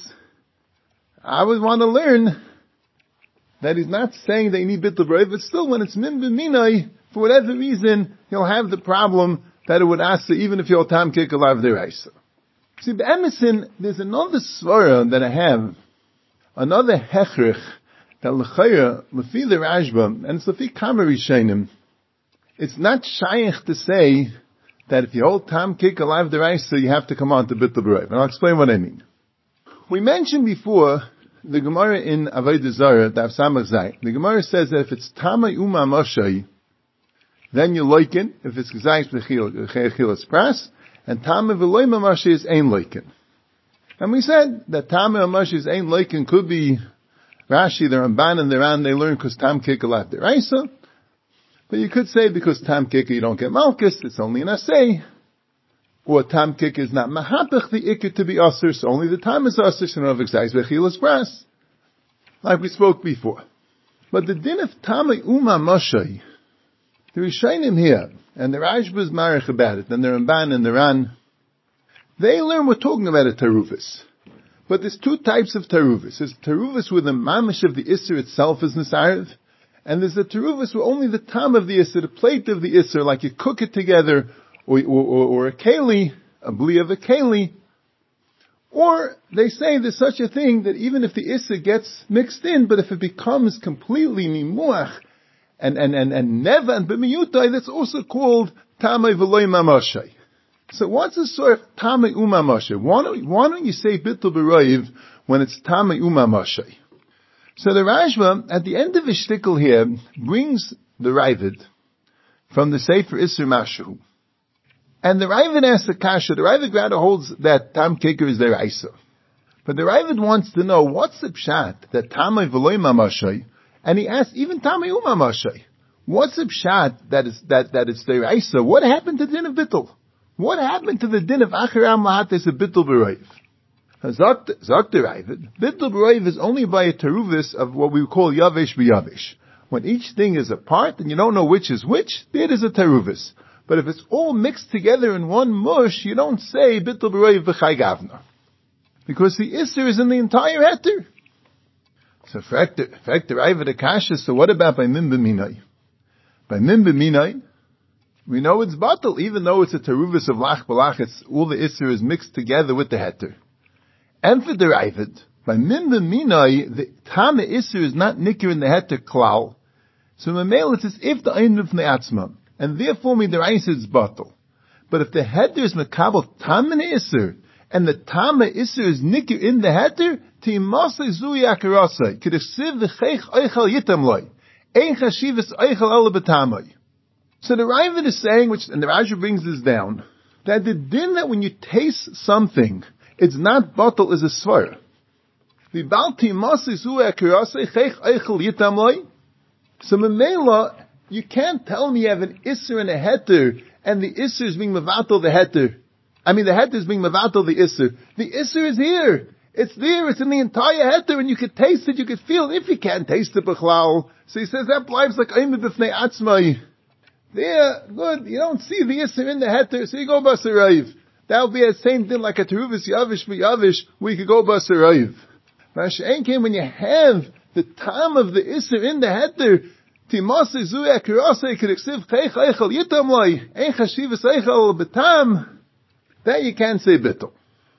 I would want to learn that he's not saying that you need bittul b'roiv, but still when it's min b'minai, for whatever reason, he'll have the problem that it would ask even if you're tam kik alav deraisa. See, b'emesin, there's another svara that I have, another hechrich, that l'chayra, l'fi the Rashba, and it's l'fi kama rishonim, it's not shaykh to say that if you hold tam kik alav deraisa, you have to come on to bittul b'roiv. And I'll explain what I mean. We mentioned before, the Gemara in Avodah Zarah, Daf Samach Zay, the Gemara says that if it's Tamei Uma Moshe, then you loiken, if it's Gzayis B'chilas Pras, and Tamei V'loi Moshe is Ein Loiken. And we said that Tamei Moshe is Ein Loiken could be Rashi, the Ramban, and the Ran, they learn because Tam Kika Lat Deraisa. But you could say because Tam Kika you don't get Malchus, it's only an Asay. Or Tam Kika is not Mahapach the Ikka to be Asr, so only the time is Asr, so no Gzayis B'chilas Pras. Like we spoke before. But the din of Tamei Uma Moshe, the Rishonim here, and the Rashba is marich about it, and the Ramban and the Ran, they learn we're talking about a Teruvus. But there's two types of Teruvus. There's Teruvus where the mamish of the Isser itself is Nisariv, and there's a Teruvus where only the tam of the Isser, the plate of the Isser, like you cook it together, or a Keli, a bli of a Keli, or they say there's such a thing that even if the Issa gets mixed in, but if it becomes completely nimuach and neva and b'miyutai, that's also called tamei v'loi mamoshe. So what's the sort of tamei umamoshe? Why don't you say bittul b'roiv when it's tamei umamoshe? So the Rashba, at the end of his shtickle here, brings the Ravid from the Sefer Isser Mashu. And the Ravid asks the kasha, the Ravid rather holds that tam kicker is their Isa. But the Ravid wants to know, what's the pshat that tamei v'loi mamoshe, and he asks, even tamei umamoshe, what's the pshat that it's their Isa? What happened to the din of bittul? What happened to the din of achiram lahates of bittul b'roiv? Zok the Ravid, bittul b'roiv is only by a teruvis of what we call yavish b'yavish. When each thing is apart and you don't know which is which, there is a teruvis. But if it's all mixed together in one mush, you don't say bittul b'roiv b'chai gavna. Because the Isser is in the entire heter. So fact the Ravid Akasha, so what about by min b'minai? By min b'minai, we know it's batal, even though it's a teruvis of lach b'lach, it's all the Isser is mixed together with the heter. And for the Ravid, by min b'minai, the tam Isser is not nikir in the heter klal. So memel it's as if the ein of ne'atzma. And therefore, midaraisa is batal. But if the heter is mekabel tam in Isser, and the tam Isser is nikir in the heter, timasei zui akarasei, k'desiv v'cheich oichel yitam loy, ein chashivas oichel ala b'tamai. So the Ravid is saying, and the Raja brings this down, that the din that when you taste something, it's not batal is a svar. V'bal timasei zui akarasei, cheich oichel yitam loy. So memela, you can't tell me you have an Isser and a Heter, and the Isser is being mevatel the Heter. I mean, the Heter is being mevatel the Isser. The Isser is here. It's there. It's in the entire Heter, and you could taste it. You could feel it. If you can't taste it, b'chlal. So he says that lives like Oimid b'fnei atzmai. There, good. You don't see the Isser in the Heter, so you go basarayv. That would be the same thing like a teruvis yavish b'yavish, where you could go basarayv. Mashen came when you have the time of the Isser in the Heter. Timase zui akirase k'diksiv cheich eichel yitam loy, ein chashivas eichel betam, that you can't say bittul.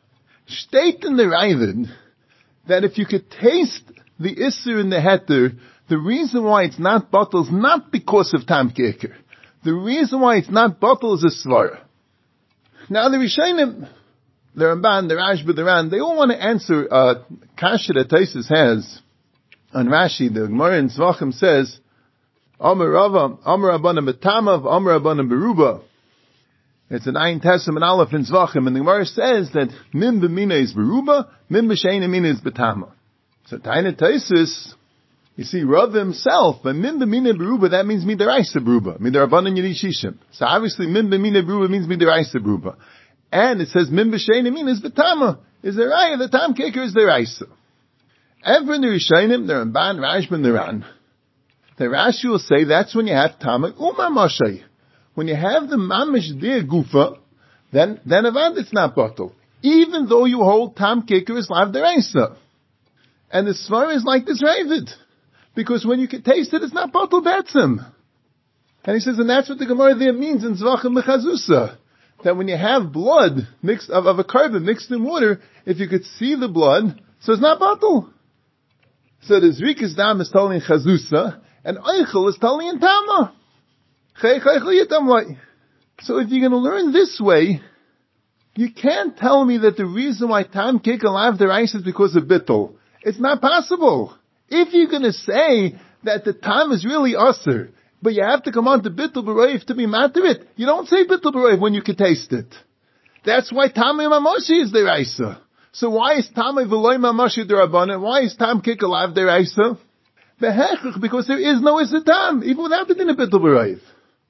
State in the Ravid that if you could taste the Isser in the Heter, the reason why it's not bittul is not because of tam keker. The reason why it's not bittul is a svara. Now the Rishonim, the Ramban, the Rashba, the Ran, they all want to answer kasha that Taisus has on Rashi. The Gemara in Zvachim says, Amar Rava, Amar Rabbanan Betamav, Amar Rabbanan Beruba. It's an Ayin Testament Aleph in Zvachim, and the Gemara says that Min b'mina is Beruba, Min b'sheina mina is Betama. So Taina Taisus, you see Rava himself, but Min b'mina Beruba, that means Midaraisa Beruba, Midarabbanan Yirishishim. So obviously Min b'mina Beruba means Midaraisa Beruba. And it says Min b'sheina mina is Betama. Is the Raya, the Tam Keker is the Raisa. And for the Rishonim, the Ramban, Rashban, the Ran, the Rashi will say that's when you have Tamei Umamoshe. When you have the Mamish der Gufa, then Avad it's not bottle. even though you hold tam kicker is lav deraisa. And the svar is like this Ravid. Because when you can taste it, it's not batal betzim. And he says, and that's what the Gemara there means in Zvachim Mechazusa. That when you have blood mixed, of a carbon mixed in water, if you could see the blood, so it's not batal. So the Zrikas Dam is totally in Chazusa, and Eichel is totally in Tama. So if you're going to learn this way, you can't tell me that the reason why Tam Kika Lav Derais is because of Bittul. It's not possible. If you're going to say that the Tam is really Usr, but you have to come on to Bittul B'Roiv to be Materit, you don't say Bittul B'Roiv when you can taste it. That's why Tam Mamashi is Deraisa. So why is Tam V'Loi Mamashi Derabana? Why is Tam Kika Lav Deraisa? Because there is no Isra Tam, even without the Din of Bittul B'Roiv.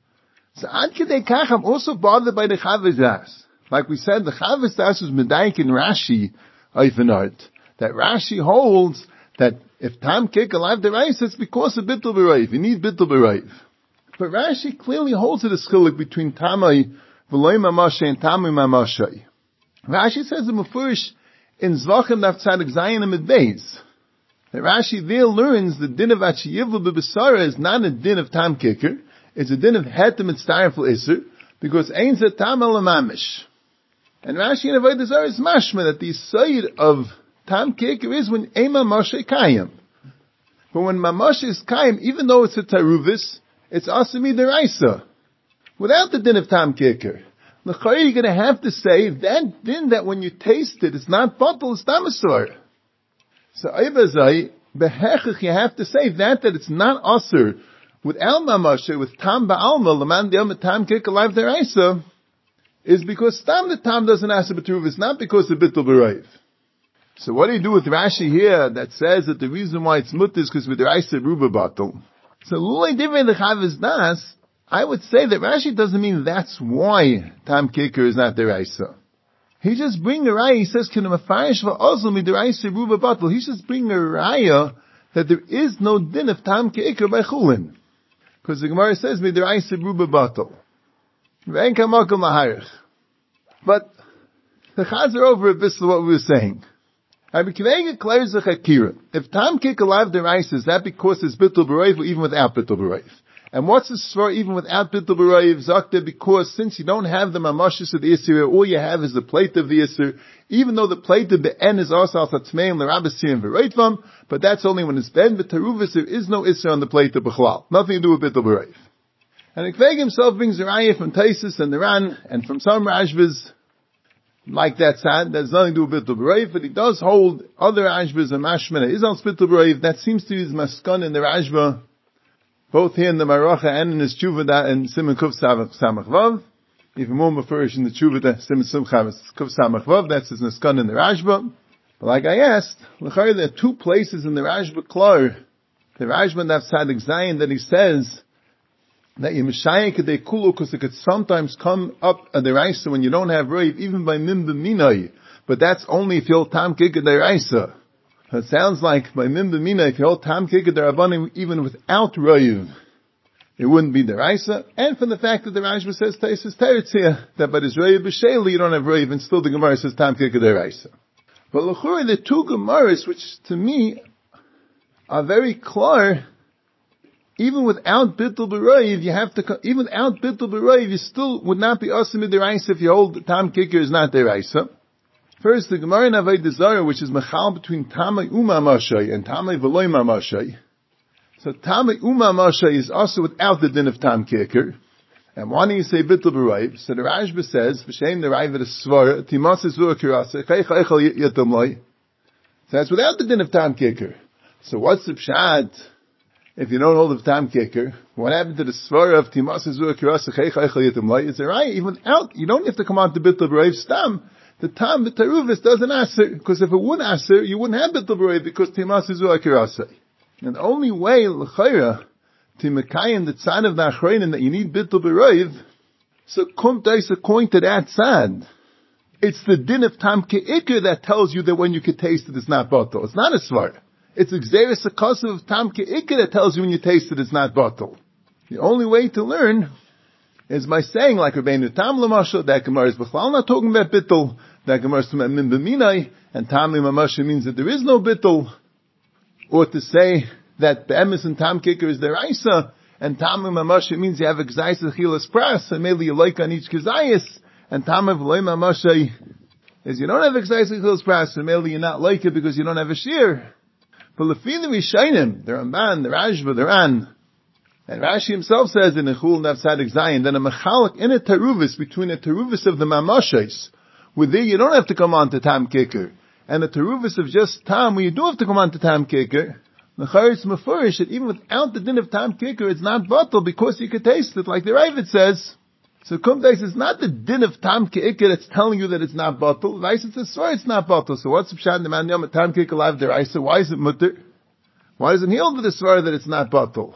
So Ad Kedei Kach, I'm also bothered by the Chavis Das. Like we said, the Chavis Das is Medayik in Rashi, Eifenart. That Rashi holds that if Tam Kik alive Derais, it's because of Bittul B'Roiv. You need Bittul B'Roiv. But Rashi clearly holds it a chilik between Tamai V'Loi Mamashay and Tamai Mamashay. Rashi says in Mefurish in Zvachim Daf Tzadik Zayin and Medbeis. That Rashi there learns the din of Achiyivla B'Besara is not a din of Tam Kicker. It's a din of Hetem and Starful Isser, because Ein Zeh Tam El Mamish. And Rashi in Avodah Zarah is mashma that the side of Tam Kicker is when Ema Moshe Kayim. But when Mamash is Kayim, even though it's a Taruvis, it's Asami Deraisa. Without the din of Tam Kicker. L'chari, you're going to have to say that din that when you taste it, it's not bottle, it's Tamasor. So Eibazai, Behechach, you have to say that it's not Asr. Without Mamashe, with Tam Ba'alma, Laman Diyam Tam Kicker Live Deraisa, is because Tam the Tam doesn't ask a B'Truv, it's not because of Bittul B'Roiv. So what do you do with Rashi here that says that the reason why it's mut is because with Deraisa Ruba Batal? So Lulay Divrei the Chavis Das, I would say that Rashi doesn't mean that's why Tam Kicker is not Deraisa. He just bring a raya, he says, K'nu Mefarish v'ozl mi Deraisa Ruba Batal. He just bring a raya that there is no din of Tam Kicker by Chulin. Because the Gemara says, mi Deraisa Ruba Batal. But the Chazer over a bit of what we were saying. If Tam Kik alive Derais, is that because it's Bittul B'Roiv or even without Bittul B'Roiv? And what's the svar even without Bittul B'Roiv? Zakta, because since you don't have the Mamashis of the Isser, all you have is the plate of the Isser, even though the plate of the N is also al Tatzmeim, L'Rabbasir and V'Roitvam, but that's only when it's Ben, but Taruvis, there is no Isser on the plate of B'chlal. Nothing to do with Bittul B'Roiv. And Ikveg himself brings a raya from Taisus and the Ran, and from some Rashbas, like that sad, that's nothing to do with Bittul B'Roiv, but he does hold other Rashbas and Mashmana is on Bittul B'Roiv. That seems to be his maskan in the Rashba, both here in the Maracha and in his Tshuva and Simon Kuf Samach Vav. Even more mafurish in the Tshuva Simon Kuf Samach Vav, that's his maskan in the Rashba. But like I asked, there are two places in the Rashba Klar, the Rashba Daf Tzadik Zayin, that he says, that you Mishayim Kedei Kulu, because it could sometimes come up a deraisa when you don't have Roiv, even by Mim B'Minai. But that's only if you hold Tam Kika deraisa. It sounds like by Mim B'Minai, if you hold Tam Kika derabanim, even without Roiv, it wouldn't be deraisa. And from the fact that the Rashba says Taisus Teretz here, that by this Roiv B'Sheli, you don't have Roiv, and still the Gemara says Tam Kika deraisa. But l'churi, the two Gemaras, which to me are very clear, even without Bittul B'Roiv, even without Bittul B'Roiv, you still would not be Asim Deraisa if you hold Tam Kicker is not Deraisa. First, the Gemara in Avodah Zarah, which is Mechal between Tamai Umamashay and Tamai V'Loi Mamashay. So Tamai Umamashay is also without the din of Tam Kicker. And why do you say Bittul B'Roiv? So the Rashba says, V'shem the Raiv Svara, Timas Zua Kirasa, Chaycha Echel Yatam Loi. So that's without the din of Tam Kicker. So what's the pshat? If you don't hold the Tam Kicker, what happened to the svara of Timas Zua Kirasa Chaycha Echel Yatam Loi? It's a right, even out, you don't have to come out to Bittul B'Roiv Stam. The Tam, the Taruvis doesn't answer, because if it would answer, you wouldn't have Bittul B'Roiv, because Timas Zua Kirasa. And the only way, l'chayra, to Mekayim, the tzad of the Achreinim, that you need Bittul B'Roiv, so come to according to that tzad. It's the din of Tam Kicker that tells you that when you can taste it, it's not bottle. It's not a svara. It's Xeris Akasav of Tam Kicker that tells you when you taste it, it's not bottle. The only way to learn is by saying, like Rabbeinu Tam L'Mashal, that Gemara is B'chlal not talking about bittul, that Gemara is talking about min b'minai, and Tam L'Mashal means that there is no bittul, or to say that Be'emes and Tam Kicker is deraisa, and Tam L'Mashal means you have a Gzayis Achilas Pras, and maybe you like on each Gzayis, and Tam L'Mashal is you don't have a Gzayis Achilas Pras, and maybe you're not like it because you don't have a shear. But Lefi the Rishayim, the Ramban, the Rashba, the Ran, and Rashi himself says in Echul Nav Tzadik Zayin, that a mechalik in a teruvis, between a teruvis of the mamashais, where there you don't have to come on to Tam Kicker, and a teruvis of just Tam, where you do have to come on to Tam Kicker, Mecharitz Mefurish, that even without the din of Tam Kicker, it's not bottle, because you could taste it, like the Ravid says. So Kumtais is not the din of Tam Kicker that's telling you that it's not bottle. Vice it says, swear it's not bottle. So what's the pshat in the man yom Tam Kicker live there? I said, why is it mutter? Why doesn't he hold with the swear that it's not bottle?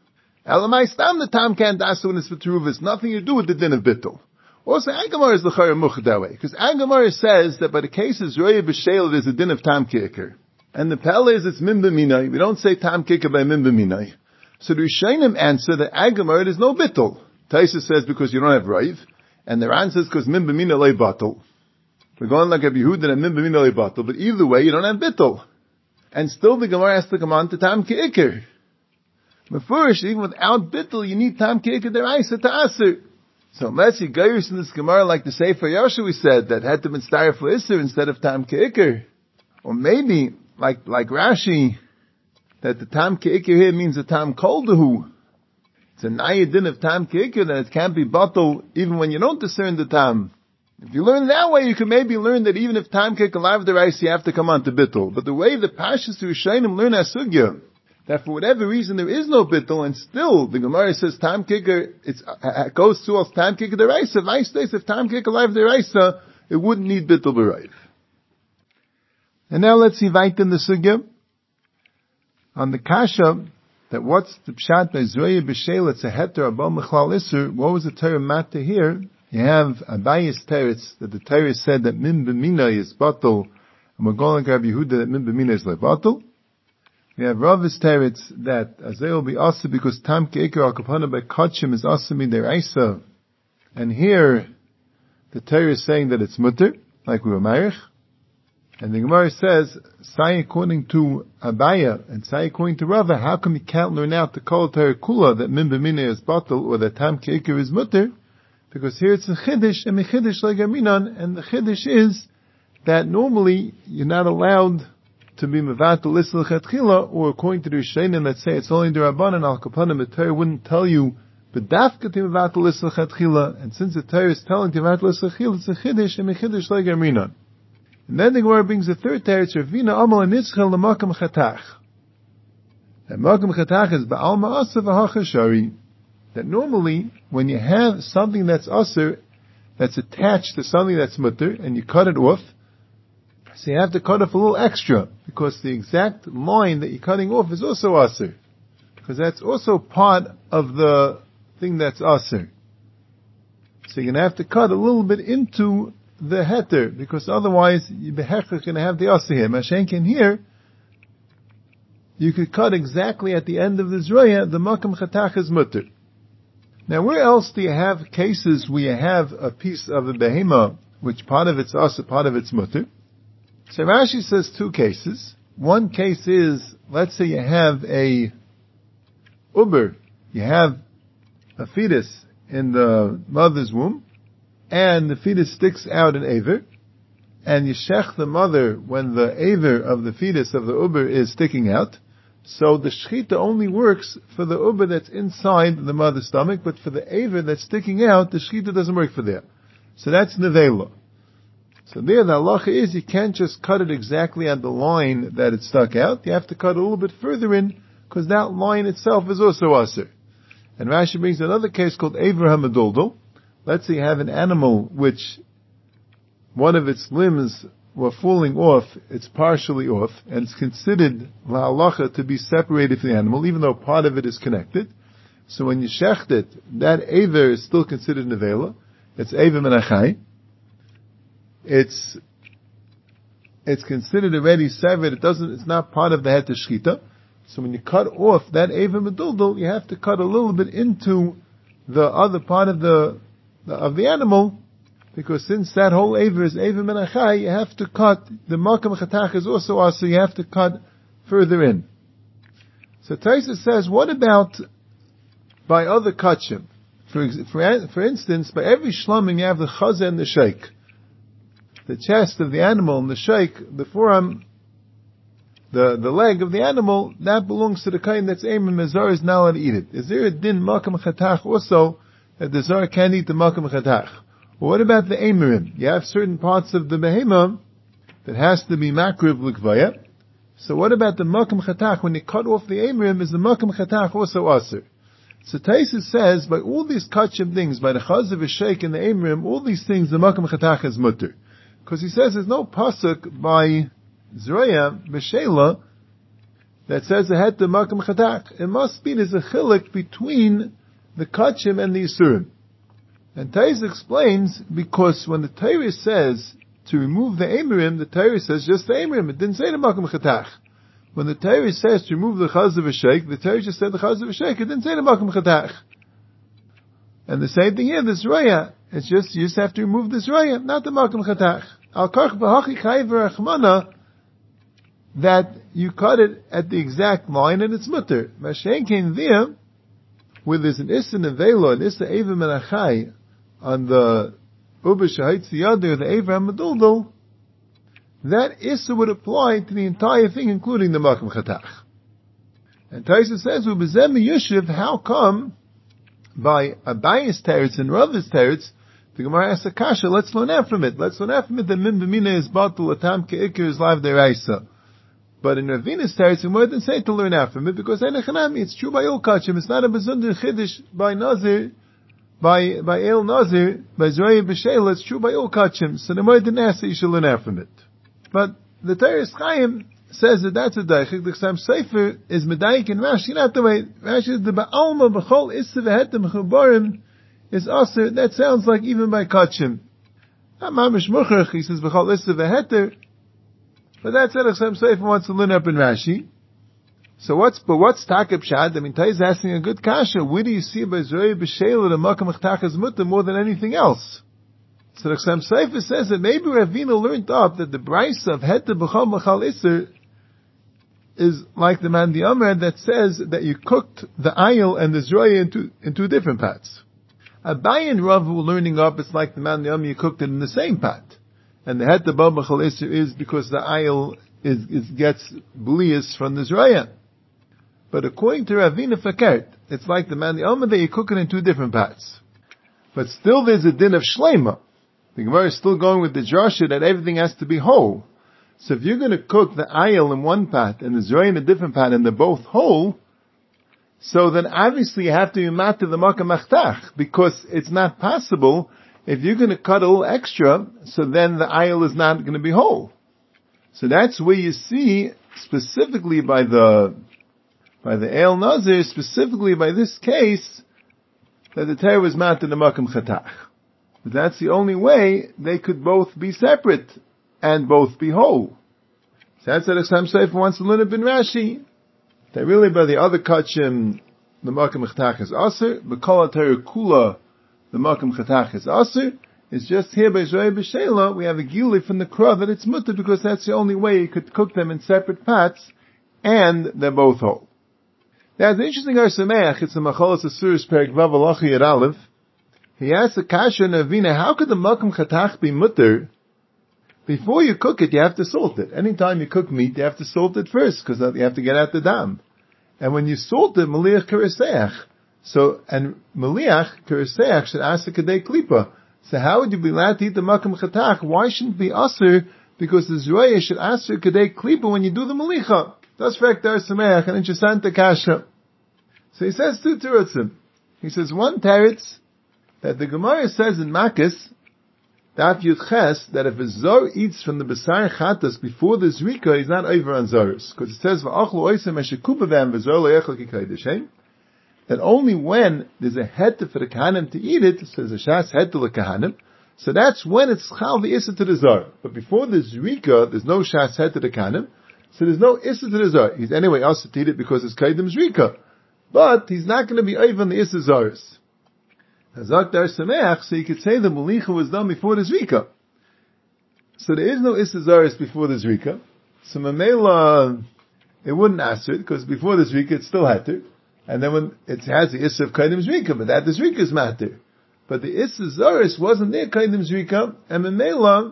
Elamai stam the Tam can't ask when it's for teruvis, nothing to do with the din of bittul. Also, Agamar is l'chayr much that way, because Agamar says that by the cases Roya B'Sheil there's a din of Tam Kicker, and the Pele is it's Min B'Minai. We don't say Tam Kicker by Min B'Minai. So the Rishayim answer that Agamar there's no bittul. Taisa says because you don't have Raiv, and the Ran says because Min B'Minai lay batul. We're going like a Yehud and Min B'Minai lay batul, but either way you don't have bittul. And still the Gemara has to come on to Tam Kicker. But first, even without bittul, you need Tam Kicker deraisa to aser. So unless you go in this Gemara like the Sefer Yosha we said, that had to be started for Isser instead of Tam Kicker. Or maybe, like Rashi, that the Tam Kicker here means a Tam Koldahu. It's a Nayadin of Tam Kicker, that it can't be bottle even when you don't discern the Tam. If you learn that way, you can maybe learn that even if Tam Kicker live deraisa, you have to come on to bittul. But the way the Pashas to Rishayim learn Asugya, that for whatever reason there is no bittul, and still the Gemara says Tam Kicker, it goes to us Tam Kicker deraisa. Vice days if Tam Kicker live deraisa, it wouldn't need bittul b'rayv. And now let's see Vait in the sugya on the kasha that what's the pshat by Zoya B'Sheil, it's a heter abal mechlal isur. What was the Torah matter here? You have Abayis teretz that the Torah said that min b'mina is batal, and we're going to Rabbi Yehuda that min b'mina is like batal. We have Ravis teretz that Azay will be asa because Tam Kicker al kapana by kachim is asa midiraisa, and here the Torah is saying that it's mutter, like we were marich. And the Gemara says, say according to Abaya and say according to Rava, how come you can't learn out the Kol Torah Kula that min b'mina is batal or that Tam Kicker is mutter? Because here it's a chiddush, and a chiddush like Aminon, and the chiddush is that normally you're not allowed to be mevatel l'isl chetchila, or according to the Rishonim that say it's only the Rabbanan al kapanim, the Torah wouldn't tell you b'dafka to mevatel l'isl chetchila, and since the Torah is telling to mevatel l'isl chetchila, it's a chiddush, and a chiddush like Aminon. And then the Gemara brings the third Torah, it's Ravina amal anitzchel l'makam chatach. And makam chatach is ba'al ma'asa v'hachashari. That normally, when you have something that's aser, that's attached to something that's mutter, and you cut it off, so you have to cut off a little extra, because the exact line that you're cutting off is also aser. Because that's also part of the thing that's aser. So you're going to have to cut a little bit into the heter, because otherwise, you're going to have the aser here. Mashenkin here, you could cut exactly at the end of the zroya, the makam chatach is mutter. Now, where else do you have cases where you have a piece of the behema, which part of it's asa, part of it's mutter? So Rashi says two cases. One case is, let's say you have a uber, you have a fetus in the mother's womb, and the fetus sticks out an aver, and you shech the mother when the aver of the fetus of the uber is sticking out. So the shechita only works for the uber that's inside the mother's stomach, but for the aver that's sticking out, the shechita doesn't work for there. So that's nevela. So there the halacha is you can't just cut it exactly at the line that it stuck out. You have to cut a little bit further in, because that line itself is also aser. And Rashi brings another case called aver hamadoldol. Let's say you have an animal which one of its limbs were falling off, it's partially off, and it's considered la halacha to be separated from the animal, even though part of it is connected. So when you shecht it, that aver is still considered nevela. It's aver menachai. It's considered already severed. It's not part of the heter shchita. So when you cut off that aver meduldul, you have to cut a little bit into the other part of the animal, because since that whole aver is aver min achai, you have to cut, the makam chatach is also also, you have to cut further in. So Taisa says, what about by other kachim? For instance, by every shlomim you have the chazah and the sheik. The chest of the animal and the sheik, the forearm, the leg of the animal, that belongs to the kain that's aiming, the zar is not allowed to eat it. Is there a din makam chatach also, that the zar can't eat the makam chatach? Well, what about the aimerim? You have certain parts of the behemah that has to be makriv l'kvaya. So what about the makam chatach? When you cut off the aimerim, is the makam chatach also aser? So Taisa says, by all these kachim things, by the chaz of a sheik and the aimerim, all these things, the makam chatach is mutter. Because he says there's no pasuk by Zroya, B'Shela, that says ahead to makam chatach. It must be there's a chilik between the kachim and the isurim. And Taisa explains, because when the Torah says to remove the aimerim, the Torah says just the aimerim. It didn't say the makam chatach. When the Torah says to remove the chaz of a sheik, the Torah just said the chaz of a sheik. It didn't say the makam chatach. And the same thing here, the zroya. It's just, you just have to remove the zroya, not the makam chatach. Al karch b'hachi chayiv v'rachmana, that you cut it at the exact line and it's mutter. Mashen came there, where there's an issa nevelo, an issa eva menachai, on the uber shahitz the other, the eva hamaduldo, that issa would apply to the entire thing, including the makam chatach. And Taisa says, ubezem yushiv, how come by Abayis teretz and Rava's teretz, the Gemara asks a kasha, let's learn out from it. Let's learn out from it that min b'mina is batul atam ke'ikir is live deraisa. But in Ravina's teretz, we didn't say to learn out from it, because it's true by all kachim. It's not a bezunder chiddush by Nazir, by El Nazir, by Zoya B'Shela. It's true by all kachim. So the Gemara didn't ask that you should learn out from it. But the Teres Chaim says that that's a daichik. The Chassam Sofer is medayik and Rashi, not the way. Rashi is the ba'alma b'chol issa v'hetem chubarim is aser. That sounds like even by kachim. Not mamish muchrach, he says b'chol issa v'heter. But that's what Chassam Sofer wants to learn up in Rashi. So what's takab shad? I mean, Tai is asking a good kasha. Where do you see by Zoya B'Shela the makam chatach mutter more than anything else? So the Chassam Sofer says that maybe Ravina learned up that the brayso of heter b'chol machal iser is like the man the Amr that says that you cooked the ayil and the zroya in two different pots. Abai and Rav were learning up, it's like the man the Amr, you cooked it in the same pot. And the heter b'chol iser is because the ayil gets blias from the zroya. But according to Ravina Fakert, it's like the man the Amr that you cook it in two different pots. But still there's a din of shleima. The Gemara is still going with the drasha that everything has to be whole. So if you're going to cook the ayil in one pot and the zroya in a different pot and they're both whole, so then obviously you have to be mat to the makam chatach, because it's not possible if you're going to cut a little extra, so then the ayil is not going to be whole. So that's where you see specifically by the El Nazir, specifically by this case, that the Torah was mat to the makam chatach. But that's the only way they could both be separate and both be whole. So that's what Chassam Sofer wants to learn up in Rashi. That really by the other kachim, the makam chatach is aser, but kol HaTorah kula, the makam chatach is aser. It's just here by Zoya B'Shela, we have a gili from the Krah that it's mutter, because that's the only way you could cook them in separate pots, and they're both whole. There's an interesting Arsameach, it's a Macholas Asuris Perek Vav Alachi Yad Aleph. He asks the kasha in Avina, how could the makam chatach be mutter? Before you cook it, you have to salt it. Anytime you cook meat, you have to salt it first, because you have to get out the dam. And when you salt it, meliach k'reseach. So, and meliach k'reseach should ask a kadei klipa. So how would you be allowed to eat the makam chatach? Why shouldn't it be aser? Because the zroya should ask kadei klipa when you do the melicha. That's fact Arsameach, an interessante kasha. So he says two terutzim. He says one teretz, that the Gemara says in Makis, Daf Yud Ches, that if a zor eats from the Basar Chatas before the Zrika, he's not over on Zoros. Because it says, V'achlu oisem eshekupavam v'zor lo yechel k'kaydeshem, that only when there's a heter for the Kahanim to eat it, so there's a shas heter l'Kahanim, so that's when it's chal the issa to the zor. But before the Zrika, there's no shas heter to the Kahanim, so there's no issa to the zor. He's anyway also to eat it because it's kaydem Zrika. But he's not going to be over on the issa zoros. Hazak Dar Sameach, so you could say the Malicha was done before the Zrika. So there is no Issa Zaris before the Zrika. So Mamela, it wouldn't answer it, because before the Zrika it still had to. And then when it has the Issa of Kaidim Zrika, but that the Zrika is matter. But the Issa Zaris wasn't there Kaidim Zrika, and Mamela,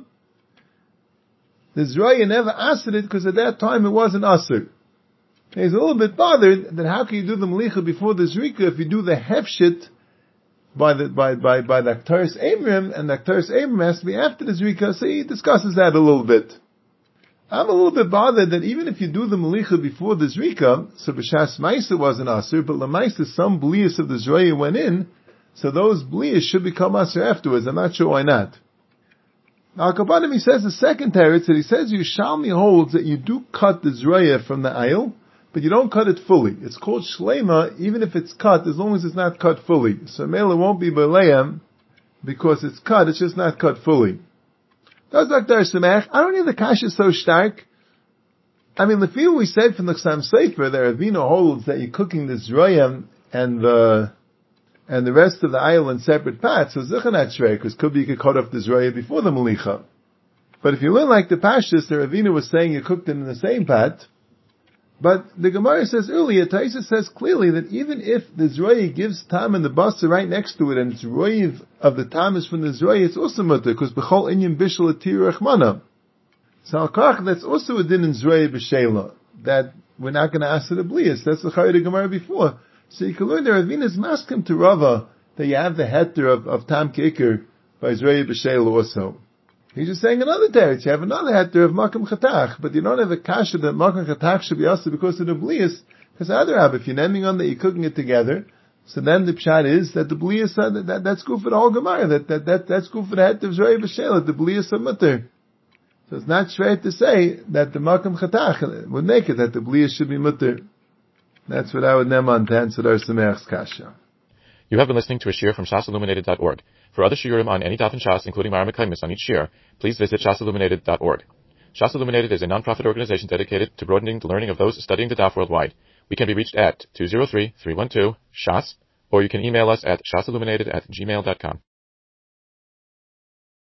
the Zraya never answered it, because at that time it wasn't Asr. He's a little bit bothered that how can you do the Malicha before the Zrika if you do the Hefshit by the Aktaris Amrim, and the Aktaris Amrim has to be after the Zrika, so he discusses that a little bit. I'm a little bit bothered that even if you do the Malicha before the Zrika, so B'Shas Maisa wasn't Asr, but L'Maisa some Blias of the Zraya went in, so those Blias should become Asr afterwards. I'm not sure why not. Now, Kabbanim, he says the second teretz, that he says Yerushalmi holds that you do cut the Zraya from the aisle, but you don't cut it fully. It's called Shlema, even if it's cut, as long as it's not cut fully. So Mela won't be Beleim, because it's cut, it's just not cut fully. That's Dr. Samech. I don't think the kasha is so stark. I mean, the feel we said from the Chassam Sofer that Ravina holds that you're cooking the Zroyam and the rest of the aisle in separate pots, so Zichanat Shrei, because could be you could cut off the Zroya before the Malicha. But if you learn like the Pashtus, the Ravina was saying you cooked it in the same pot, but the Gemara says earlier, Taisa says clearly that even if the Zroya gives Tam and the Basa right next to it, and it's Roiv of the Tam is from the Zroya, it's also mutter, because B'chol Inyan Bishal Atir Rechmana. So Al-Kach, that's also a din in Zroya B'Shela, that we're not going to ask the Blias. That's the Chayy the Gemara before. So you can learn the Ravina's maskim to Rava, that you have the heter of Tam Kikr by Zroya B'Shela also. He's just saying another teretz. You have another heter of Makam Chatach, but you don't have a kasha that Makam Chatach should be also because of the Blias. Because other if you're naming on that you're cooking it together, so then the pshat is that the Blias, that's good for the whole Gemara, that's good for the heter of Zroya B'Shela, the Blias are mutter. So it's not straight to say that the Makam Chatach would make it, that the Blias should be mutter. That's what I would name on to answer our Samech's kasha. You have been listening to a shiur from shasilluminated.org. For other shiurim on any daf in Shas, including Mareh Mekaymis on each shiur, please visit shasilluminated.org. Shas Illuminated is a non-profit organization dedicated to broadening the learning of those studying the daf worldwide. We can be reached at 203-312-SHAS, or you can email us at shasilluminated@gmail.com.